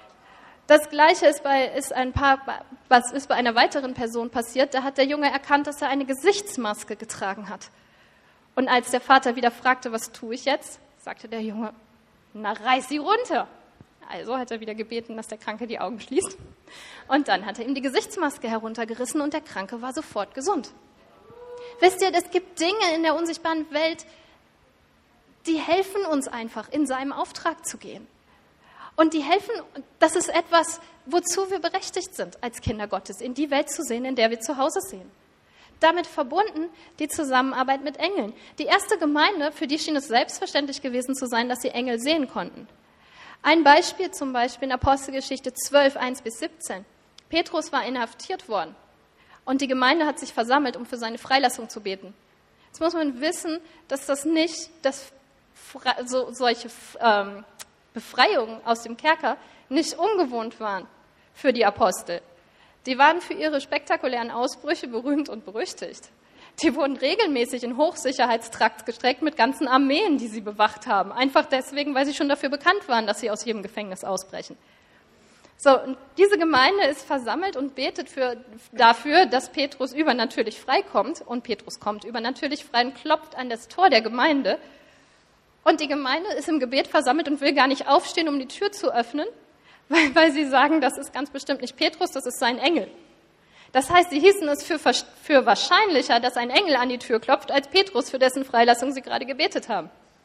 Das Gleiche ist bei, ist ein paar, was ist bei einer weiteren Person passiert. Da hat der Junge erkannt, dass er eine Gesichtsmaske getragen hat. Und als der Vater wieder fragte, was tue ich jetzt, sagte der Junge, na, reiß sie runter. Also hat er wieder gebeten, dass der Kranke die Augen schließt. Und dann hat er ihm die Gesichtsmaske heruntergerissen und der Kranke war sofort gesund. Wisst ihr, es gibt Dinge in der unsichtbaren Welt, die helfen uns einfach, in seinem Auftrag zu gehen. Und die helfen, das ist etwas, wozu wir berechtigt sind, als Kinder Gottes, in die Welt zu sehen, in der wir zu Hause sehen. Damit verbunden die Zusammenarbeit mit Engeln. Die erste Gemeinde, für die schien es selbstverständlich gewesen zu sein, dass sie Engel sehen konnten. Ein Beispiel zum Beispiel in Apostelgeschichte zwölf, eins bis siebzehn. Petrus war inhaftiert worden und die Gemeinde hat sich versammelt, um für seine Freilassung zu beten. Jetzt muss man wissen, dass das nicht, dass so, solche ähm, Befreiungen aus dem Kerker nicht ungewohnt waren für die Apostel. Die waren für ihre spektakulären Ausbrüche berühmt und berüchtigt. Die wurden regelmäßig in Hochsicherheitstrakt gestreckt mit ganzen Armeen, die sie bewacht haben. Einfach deswegen, weil sie schon dafür bekannt waren, dass sie aus jedem Gefängnis ausbrechen. So, und diese Gemeinde ist versammelt und betet für, dafür, dass Petrus übernatürlich freikommt. Und Petrus kommt übernatürlich frei und klopft an das Tor der Gemeinde. Und die Gemeinde ist im Gebet versammelt und will gar nicht aufstehen, um die Tür zu öffnen, weil, weil sie sagen, das ist ganz bestimmt nicht Petrus, das ist sein Engel. Das heißt, sie hießen es für, für wahrscheinlicher, dass ein Engel an die Tür klopft, als Petrus, für dessen Freilassung sie gerade gebetet haben.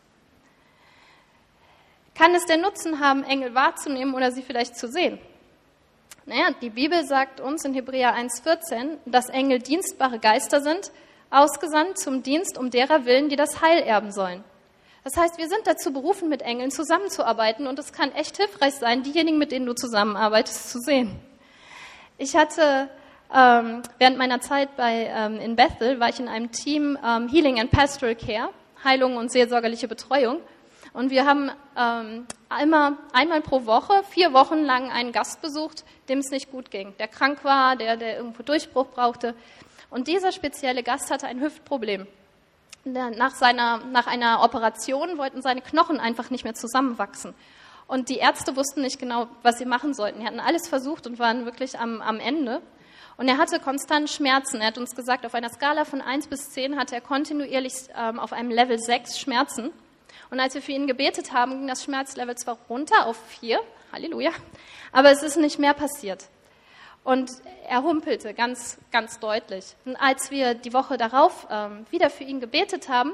Kann es den Nutzen haben, Engel wahrzunehmen oder sie vielleicht zu sehen? Naja, die Bibel sagt uns in Hebräer eins vierzehn, dass Engel dienstbare Geister sind, ausgesandt zum Dienst um derer willen, die das Heil erben sollen. Das heißt, wir sind dazu berufen, mit Engeln zusammenzuarbeiten und es kann echt hilfreich sein, diejenigen, mit denen du zusammenarbeitest, zu sehen. Ich hatte ähm, während meiner Zeit bei, ähm, in Bethel, war ich in einem Team ähm, Healing and Pastoral Care, Heilung und seelsorgerliche Betreuung. Und wir haben ähm, einmal, einmal pro Woche, vier Wochen lang einen Gast besucht, dem es nicht gut ging, der krank war, der, der irgendwo Durchbruch brauchte. Und dieser spezielle Gast hatte ein Hüftproblem. Nach, seiner, nach einer Operation wollten seine Knochen einfach nicht mehr zusammenwachsen. Und die Ärzte wussten nicht genau, was sie machen sollten. Die hatten alles versucht und waren wirklich am, am Ende. Und er hatte konstant Schmerzen. Er hat uns gesagt, auf einer Skala von eins bis zehn hatte er kontinuierlich ähm, auf einem Level sechs Schmerzen. Und als wir für ihn gebetet haben, ging das Schmerzlevel zwar runter auf vier, Halleluja, aber es ist nicht mehr passiert. Und er humpelte ganz, ganz deutlich. Und als wir die Woche darauf ähm, wieder für ihn gebetet haben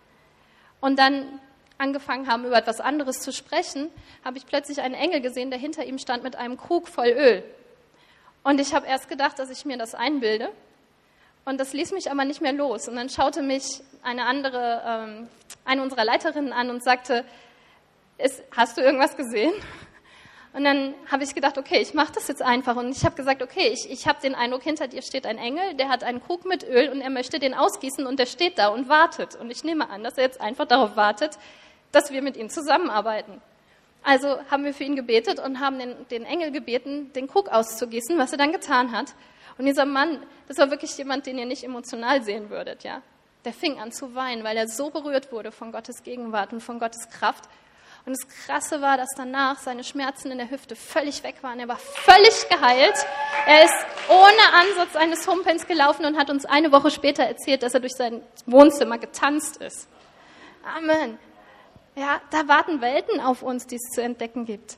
und dann angefangen haben, über etwas anderes zu sprechen, habe ich plötzlich einen Engel gesehen, der hinter ihm stand mit einem Krug voll Öl. Und ich habe erst gedacht, dass ich mir das einbilde. Und das ließ mich aber nicht mehr los. Und dann schaute mich eine andere, ähm, eine unserer Leiterinnen an und sagte, ist, hast du irgendwas gesehen? Und dann habe ich gedacht, okay, ich mache das jetzt einfach. Und ich habe gesagt, okay, ich, ich habe den Eindruck, hinter dir steht ein Engel, der hat einen Krug mit Öl und er möchte den ausgießen und der steht da und wartet. Und ich nehme an, dass er jetzt einfach darauf wartet, dass wir mit ihm zusammenarbeiten. Also haben wir für ihn gebetet und haben den, den Engel gebeten, den Krug auszugießen, was er dann getan hat. Und dieser Mann, das war wirklich jemand, den ihr nicht emotional sehen würdet, ja. Der fing an zu weinen, weil er so berührt wurde von Gottes Gegenwart und von Gottes Kraft. Und das Krasse war, dass danach seine Schmerzen in der Hüfte völlig weg waren. Er war völlig geheilt. Er ist ohne Ansatz eines Humpelns gelaufen und hat uns eine Woche später erzählt, dass er durch sein Wohnzimmer getanzt ist. Amen. Ja, da warten Welten auf uns, die es zu entdecken gibt.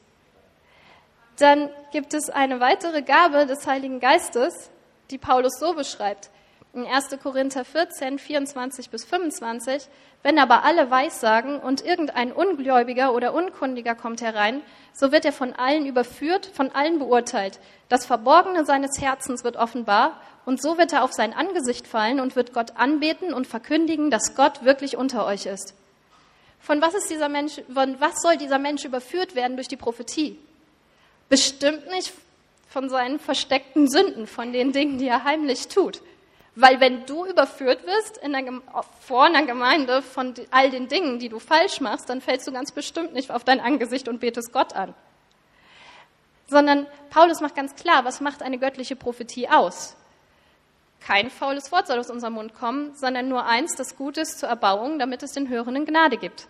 Dann gibt es eine weitere Gabe des Heiligen Geistes, die Paulus so beschreibt. In erster Korinther vierzehn, vierundzwanzig bis fünfundzwanzig, wenn aber alle Weissagen und irgendein Ungläubiger oder Unkundiger kommt herein, so wird er von allen überführt, von allen beurteilt. Das Verborgene seines Herzens wird offenbar und so wird er auf sein Angesicht fallen und wird Gott anbeten und verkündigen, dass Gott wirklich unter euch ist. Von was ist dieser Mensch, von was soll dieser Mensch überführt werden durch die Prophetie? Bestimmt nicht von seinen versteckten Sünden, von den Dingen, die er heimlich tut. Weil wenn du überführt wirst in der, vor einer Gemeinde von all den Dingen, die du falsch machst, dann fällst du ganz bestimmt nicht auf dein Angesicht und betest Gott an. Sondern Paulus macht ganz klar, was macht eine göttliche Prophetie aus? Kein faules Wort soll aus unserem Mund kommen, sondern nur eins, das Gutes zur Erbauung, damit es den Hörenden Gnade gibt.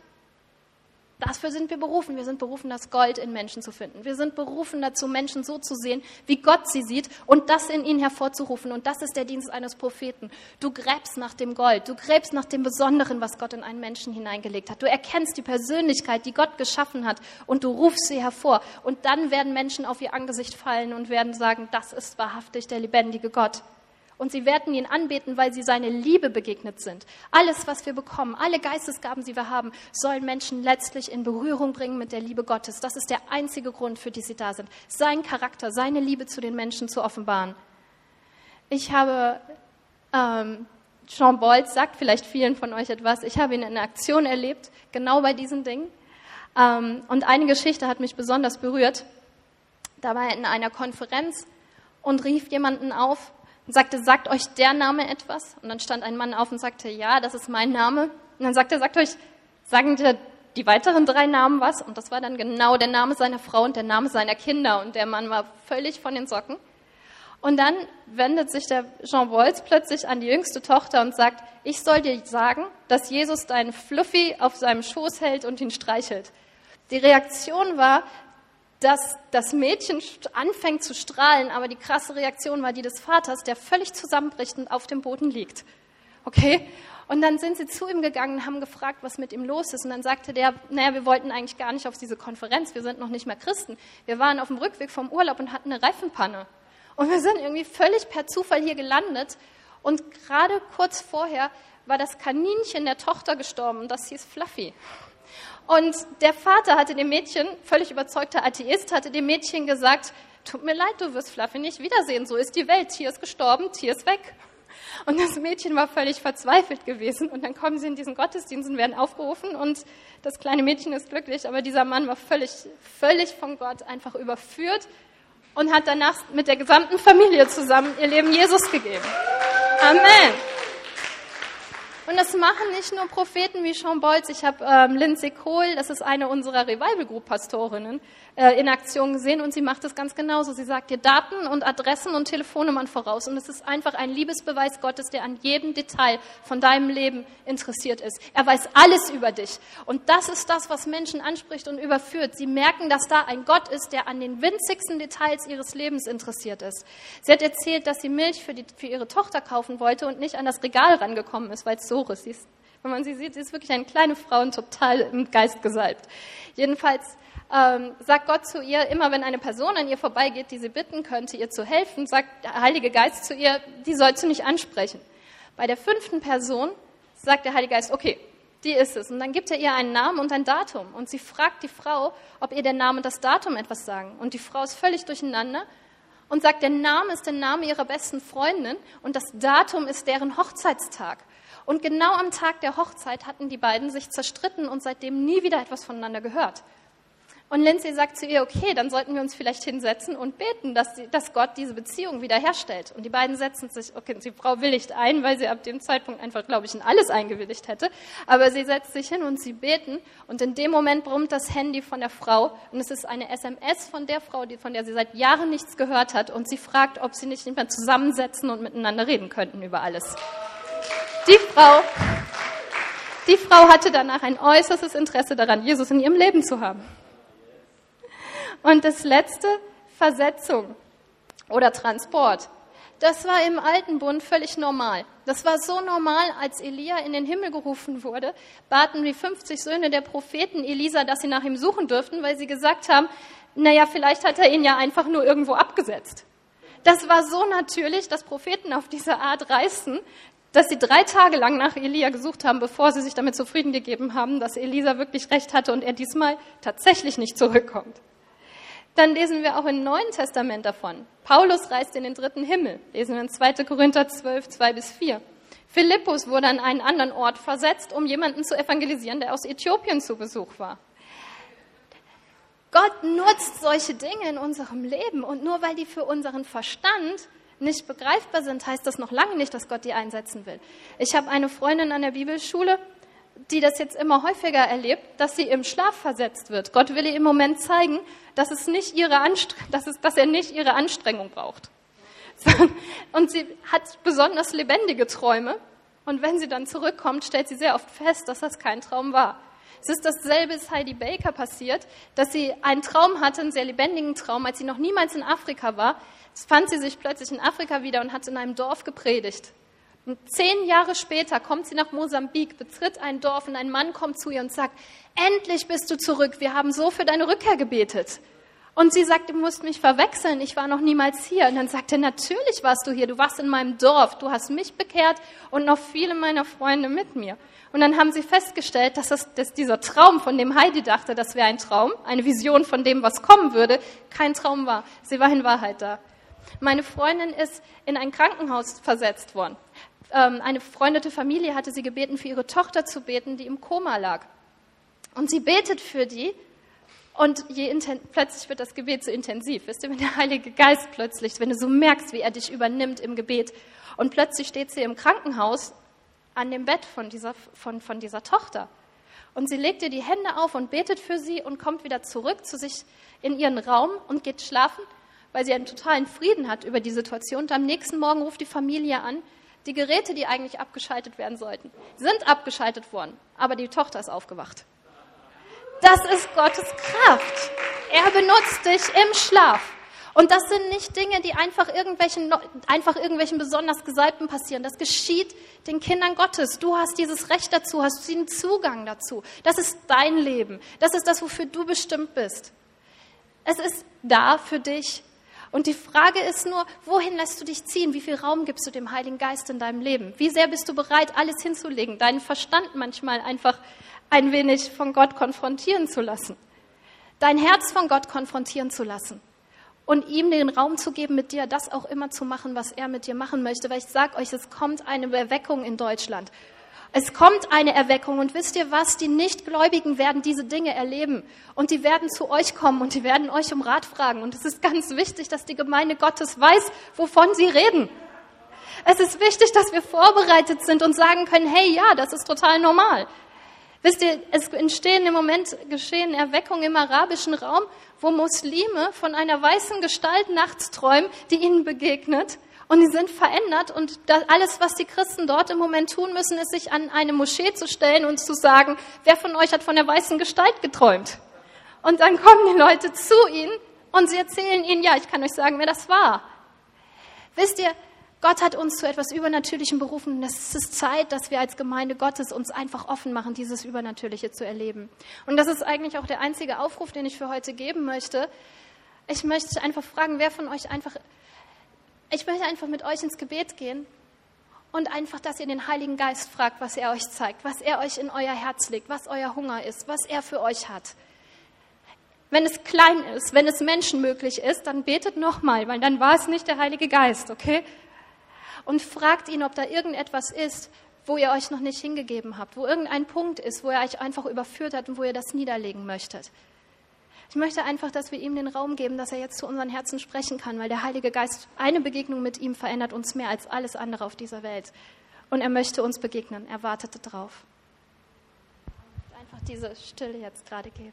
Dafür sind wir berufen. Wir sind berufen, das Gold in Menschen zu finden. Wir sind berufen dazu, Menschen so zu sehen, wie Gott sie sieht und das in ihnen hervorzurufen. Und das ist der Dienst eines Propheten. Du gräbst nach dem Gold. Du gräbst nach dem Besonderen, was Gott in einen Menschen hineingelegt hat. Du erkennst die Persönlichkeit, die Gott geschaffen hat und du rufst sie hervor. Und dann werden Menschen auf ihr Angesicht fallen und werden sagen, das ist wahrhaftig der lebendige Gott. Und sie werden ihn anbeten, weil sie seine Liebe begegnet sind. Alles, was wir bekommen, alle Geistesgaben, die wir haben, sollen Menschen letztlich in Berührung bringen mit der Liebe Gottes. Das ist der einzige Grund, für die sie da sind. Sein Charakter, seine Liebe zu den Menschen zu offenbaren. Ich habe, ähm, Jean Bolz sagt vielleicht vielen von euch etwas, ich habe ihn in einer Aktion erlebt, genau bei diesen Dingen. Ähm, und eine Geschichte hat mich besonders berührt. Da war er in einer Konferenz und rief jemanden auf, und sagte, sagt euch der Name etwas? Und dann stand ein Mann auf und sagte, ja, das ist mein Name. Und dann sagte er, sagt euch, sagen dir die weiteren drei Namen was? Und das war dann genau der Name seiner Frau und der Name seiner Kinder. Und der Mann war völlig von den Socken. Und dann wendet sich der Jean Bolz plötzlich an die jüngste Tochter und sagt, ich soll dir sagen, dass Jesus deinen Fluffy auf seinem Schoß hält und ihn streichelt. Die Reaktion war, dass das Mädchen anfängt zu strahlen, aber die krasse Reaktion war die des Vaters, der völlig zusammenbricht und auf dem Boden liegt. Okay? Und dann sind sie zu ihm gegangen und haben gefragt, was mit ihm los ist. Und dann sagte der, naja, wir wollten eigentlich gar nicht auf diese Konferenz, wir sind noch nicht mehr Christen. Wir waren auf dem Rückweg vom Urlaub und hatten eine Reifenpanne. Und wir sind irgendwie völlig per Zufall hier gelandet. Und gerade kurz vorher war das Kaninchen der Tochter gestorben und das hieß Fluffy. Und der Vater hatte dem Mädchen, völlig überzeugter Atheist, hatte dem Mädchen gesagt, tut mir leid, du wirst Fluffy nicht wiedersehen, so ist die Welt, Tier ist gestorben, Tier ist weg. Und das Mädchen war völlig verzweifelt gewesen und dann kommen sie in diesen Gottesdienst und werden aufgerufen und das kleine Mädchen ist glücklich, aber dieser Mann war völlig, völlig von Gott einfach überführt und hat danach mit der gesamten Familie zusammen ihr Leben Jesus gegeben. Amen. Und das machen nicht nur Propheten wie Jean Bolz. Ich habe ähm, Lindsay Cole, das ist eine unserer Revival Group Pastorinnen, äh, in Aktion gesehen und sie macht es ganz genauso. Sie sagt dir Daten und Adressen und Telefonnummern voraus und es ist einfach ein Liebesbeweis Gottes, der an jedem Detail von deinem Leben interessiert ist. Er weiß alles über dich und das ist das, was Menschen anspricht und überführt. Sie merken, dass da ein Gott ist, der an den winzigsten Details ihres Lebens interessiert ist. Sie hat erzählt, dass sie Milch für, die, für ihre Tochter kaufen wollte und nicht an das Regal rangekommen ist, weil es so ist. Sie ist, wenn man sie sieht, sie ist wirklich eine kleine Frau und total im Geist gesalbt. Jedenfalls ähm, sagt Gott zu ihr, immer wenn eine Person an ihr vorbeigeht, die sie bitten könnte, ihr zu helfen, sagt der Heilige Geist zu ihr, die sollst du nicht ansprechen. Bei der fünften Person sagt der Heilige Geist, okay, die ist es. Und dann gibt er ihr einen Namen und ein Datum. Und sie fragt die Frau, ob ihr der Name und das Datum etwas sagen. Und die Frau ist völlig durcheinander und sagt, der Name ist der Name ihrer besten Freundin und das Datum ist deren Hochzeitstag. Und genau am Tag der Hochzeit hatten die beiden sich zerstritten und seitdem nie wieder etwas voneinander gehört. Und Lindsay sagt zu ihr, okay, dann sollten wir uns vielleicht hinsetzen und beten, dass, sie, dass Gott diese Beziehung wiederherstellt. Und die beiden setzen sich, okay, die Frau willigt ein, weil sie ab dem Zeitpunkt einfach, glaube ich, in alles eingewilligt hätte. Aber sie setzt sich hin und sie beten und in dem Moment brummt das Handy von der Frau und es ist eine S M S von der Frau, die, von der sie seit Jahren nichts gehört hat und sie fragt, ob sie nicht mehr zusammensetzen und miteinander reden könnten über alles. Die Frau, die Frau hatte danach ein äußerstes Interesse daran, Jesus in ihrem Leben zu haben. Und das letzte, Versetzung oder Transport. Das war im Alten Bund völlig normal. Das war so normal, als Elia in den Himmel gerufen wurde, baten die fünfzig Söhne der Propheten Elisa, dass sie nach ihm suchen dürften, weil sie gesagt haben, naja, vielleicht hat er ihn ja einfach nur irgendwo abgesetzt. Das war so natürlich, dass Propheten auf diese Art reisten, dass sie drei Tage lang nach Elia gesucht haben, bevor sie sich damit zufrieden gegeben haben, dass Elisa wirklich recht hatte und er diesmal tatsächlich nicht zurückkommt. Dann lesen wir auch im Neuen Testament davon. Paulus reist in den dritten Himmel. Lesen wir in zweiter Korinther zwölf, zwei bis vier. Philippus wurde an einen anderen Ort versetzt, um jemanden zu evangelisieren, der aus Äthiopien zu Besuch war. Gott nutzt solche Dinge in unserem Leben und nur weil die für unseren Verstand nicht begreifbar sind, heißt das noch lange nicht, dass Gott die einsetzen will. Ich habe eine Freundin an der Bibelschule, die das jetzt immer häufiger erlebt, dass sie im Schlaf versetzt wird. Gott will ihr im Moment zeigen, dass, es nicht ihre Anstre- dass, es, dass er nicht ihre Anstrengung braucht. Und sie hat besonders lebendige Träume. Und wenn sie dann zurückkommt, stellt sie sehr oft fest, dass das kein Traum war. Es ist dasselbe als Heidi Baker passiert, dass sie einen Traum hatte, einen sehr lebendigen Traum, als sie noch niemals in Afrika war. Fand sie sich plötzlich in Afrika wieder und hat in einem Dorf gepredigt. Und zehn Jahre später kommt sie nach Mosambik, betritt ein Dorf und ein Mann kommt zu ihr und sagt, endlich bist du zurück, wir haben so für deine Rückkehr gebetet. Und sie sagt, du musst mich verwechseln, ich war noch niemals hier. Und dann sagt er, natürlich warst du hier, du warst in meinem Dorf, du hast mich bekehrt und noch viele meiner Freunde mit mir. Und dann haben sie festgestellt, dass, das, dass dieser Traum, von dem Heidi dachte, das wäre ein Traum, eine Vision von dem, was kommen würde, kein Traum war. Sie war in Wahrheit da. Meine Freundin ist in ein Krankenhaus versetzt worden. Eine befreundete Familie hatte sie gebeten, für ihre Tochter zu beten, die im Koma lag. Und sie betet für die und je inten- plötzlich wird das Gebet so intensiv. Wisst ihr, wenn der Heilige Geist plötzlich, wenn du so merkst, wie er dich übernimmt im Gebet und plötzlich steht sie im Krankenhaus an dem Bett von dieser, von, von dieser Tochter. Und sie legt ihr die Hände auf und betet für sie und kommt wieder zurück zu sich in ihren Raum und geht schlafen, weil sie einen totalen Frieden hat über die Situation. Und am nächsten Morgen ruft die Familie an, die Geräte, die eigentlich abgeschaltet werden sollten, sind abgeschaltet worden, aber die Tochter ist aufgewacht. Das ist Gottes Kraft. Er benutzt dich im Schlaf. Und das sind nicht Dinge, die einfach irgendwelchen, einfach irgendwelchen besonders Gesalbten passieren. Das geschieht den Kindern Gottes. Du hast dieses Recht dazu, hast den Zugang dazu. Das ist dein Leben. Das ist das, wofür du bestimmt bist. Es ist da für dich. Und die Frage ist nur, wohin lässt du dich ziehen? Wie viel Raum gibst du dem Heiligen Geist in deinem Leben? Wie sehr bist du bereit, alles hinzulegen, deinen Verstand manchmal einfach ein wenig von Gott konfrontieren zu lassen? Dein Herz von Gott konfrontieren zu lassen und ihm den Raum zu geben, mit dir das auch immer zu machen, was er mit dir machen möchte. Weil ich sage euch, es kommt eine Erweckung in Deutschland. Es kommt eine Erweckung und wisst ihr was, die Nichtgläubigen werden diese Dinge erleben und die werden zu euch kommen und die werden euch um Rat fragen. Und es ist ganz wichtig, dass die Gemeinde Gottes weiß, wovon sie reden. Es ist wichtig, dass wir vorbereitet sind und sagen können, hey, ja, das ist total normal. Wisst ihr, es entstehen im Moment, geschehen Erweckungen im arabischen Raum, wo Muslime von einer weißen Gestalt nachts träumen, die ihnen begegnet. Und die sind verändert und das, alles, was die Christen dort im Moment tun müssen, ist, sich an eine Moschee zu stellen und zu sagen, wer von euch hat von der weißen Gestalt geträumt? Und dann kommen die Leute zu ihnen und sie erzählen ihnen, ja, ich kann euch sagen, wer das war. Wisst ihr, Gott hat uns zu etwas Übernatürlichem berufen und es ist Zeit, dass wir als Gemeinde Gottes uns einfach offen machen, dieses Übernatürliche zu erleben. Und das ist eigentlich auch der einzige Aufruf, den ich für heute geben möchte. Ich möchte einfach fragen, wer von euch einfach... Ich möchte einfach mit euch ins Gebet gehen und einfach, dass ihr den Heiligen Geist fragt, was er euch zeigt, was er euch in euer Herz legt, was euer Hunger ist, was er für euch hat. Wenn es klein ist, wenn es menschenmöglich ist, dann betet nochmal, weil dann war es nicht der Heilige Geist, okay? Und fragt ihn, ob da irgendetwas ist, wo ihr euch noch nicht hingegeben habt, wo irgendein Punkt ist, wo er euch einfach überführt hat und wo ihr das niederlegen möchtet. Ich möchte einfach, dass wir ihm den Raum geben, dass er jetzt zu unseren Herzen sprechen kann, weil der Heilige Geist, eine Begegnung mit ihm verändert uns mehr als alles andere auf dieser Welt. Und er möchte uns begegnen, er wartet darauf. Ich möchte einfach diese Stille jetzt gerade geben.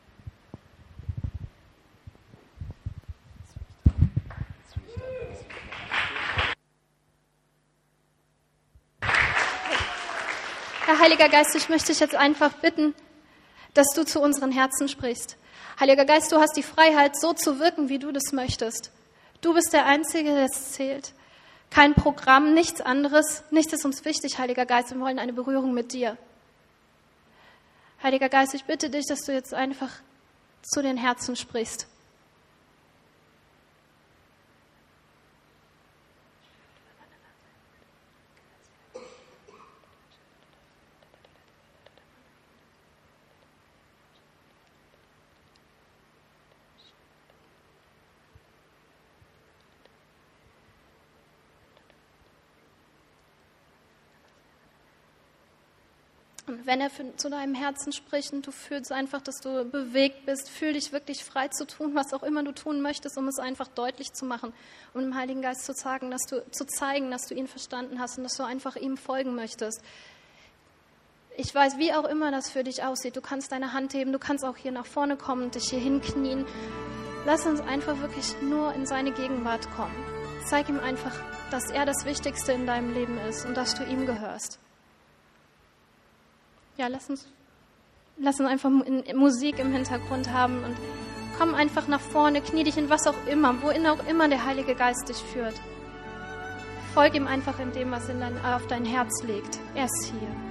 Herr Heiliger Geist, ich möchte dich jetzt einfach bitten, dass du zu unseren Herzen sprichst. Heiliger Geist, du hast die Freiheit, so zu wirken, wie du das möchtest. Du bist der Einzige, der es zählt. Kein Programm, nichts anderes. Nichts ist uns wichtig, Heiliger Geist. Wir wollen eine Berührung mit dir. Heiliger Geist, ich bitte dich, dass du jetzt einfach zu den Herzen sprichst. Und wenn er für, zu deinem Herzen spricht und du fühlst einfach, dass du bewegt bist, fühl dich wirklich frei zu tun, was auch immer du tun möchtest, um es einfach deutlich zu machen, um dem Heiligen Geist zu sagen, dass du, zu zeigen, dass du ihn verstanden hast und dass du einfach ihm folgen möchtest. Ich weiß, wie auch immer das für dich aussieht, du kannst deine Hand heben, du kannst auch hier nach vorne kommen und dich hier hinknien. Lass uns einfach wirklich nur in seine Gegenwart kommen. Zeig ihm einfach, dass er das Wichtigste in deinem Leben ist und dass du ihm gehörst. Ja, lass uns, lass uns einfach Musik im Hintergrund haben und komm einfach nach vorne, knie dich in was auch immer, wohin auch immer der Heilige Geist dich führt. Folge ihm einfach in dem, was in dein, auf dein Herz liegt. Er ist hier.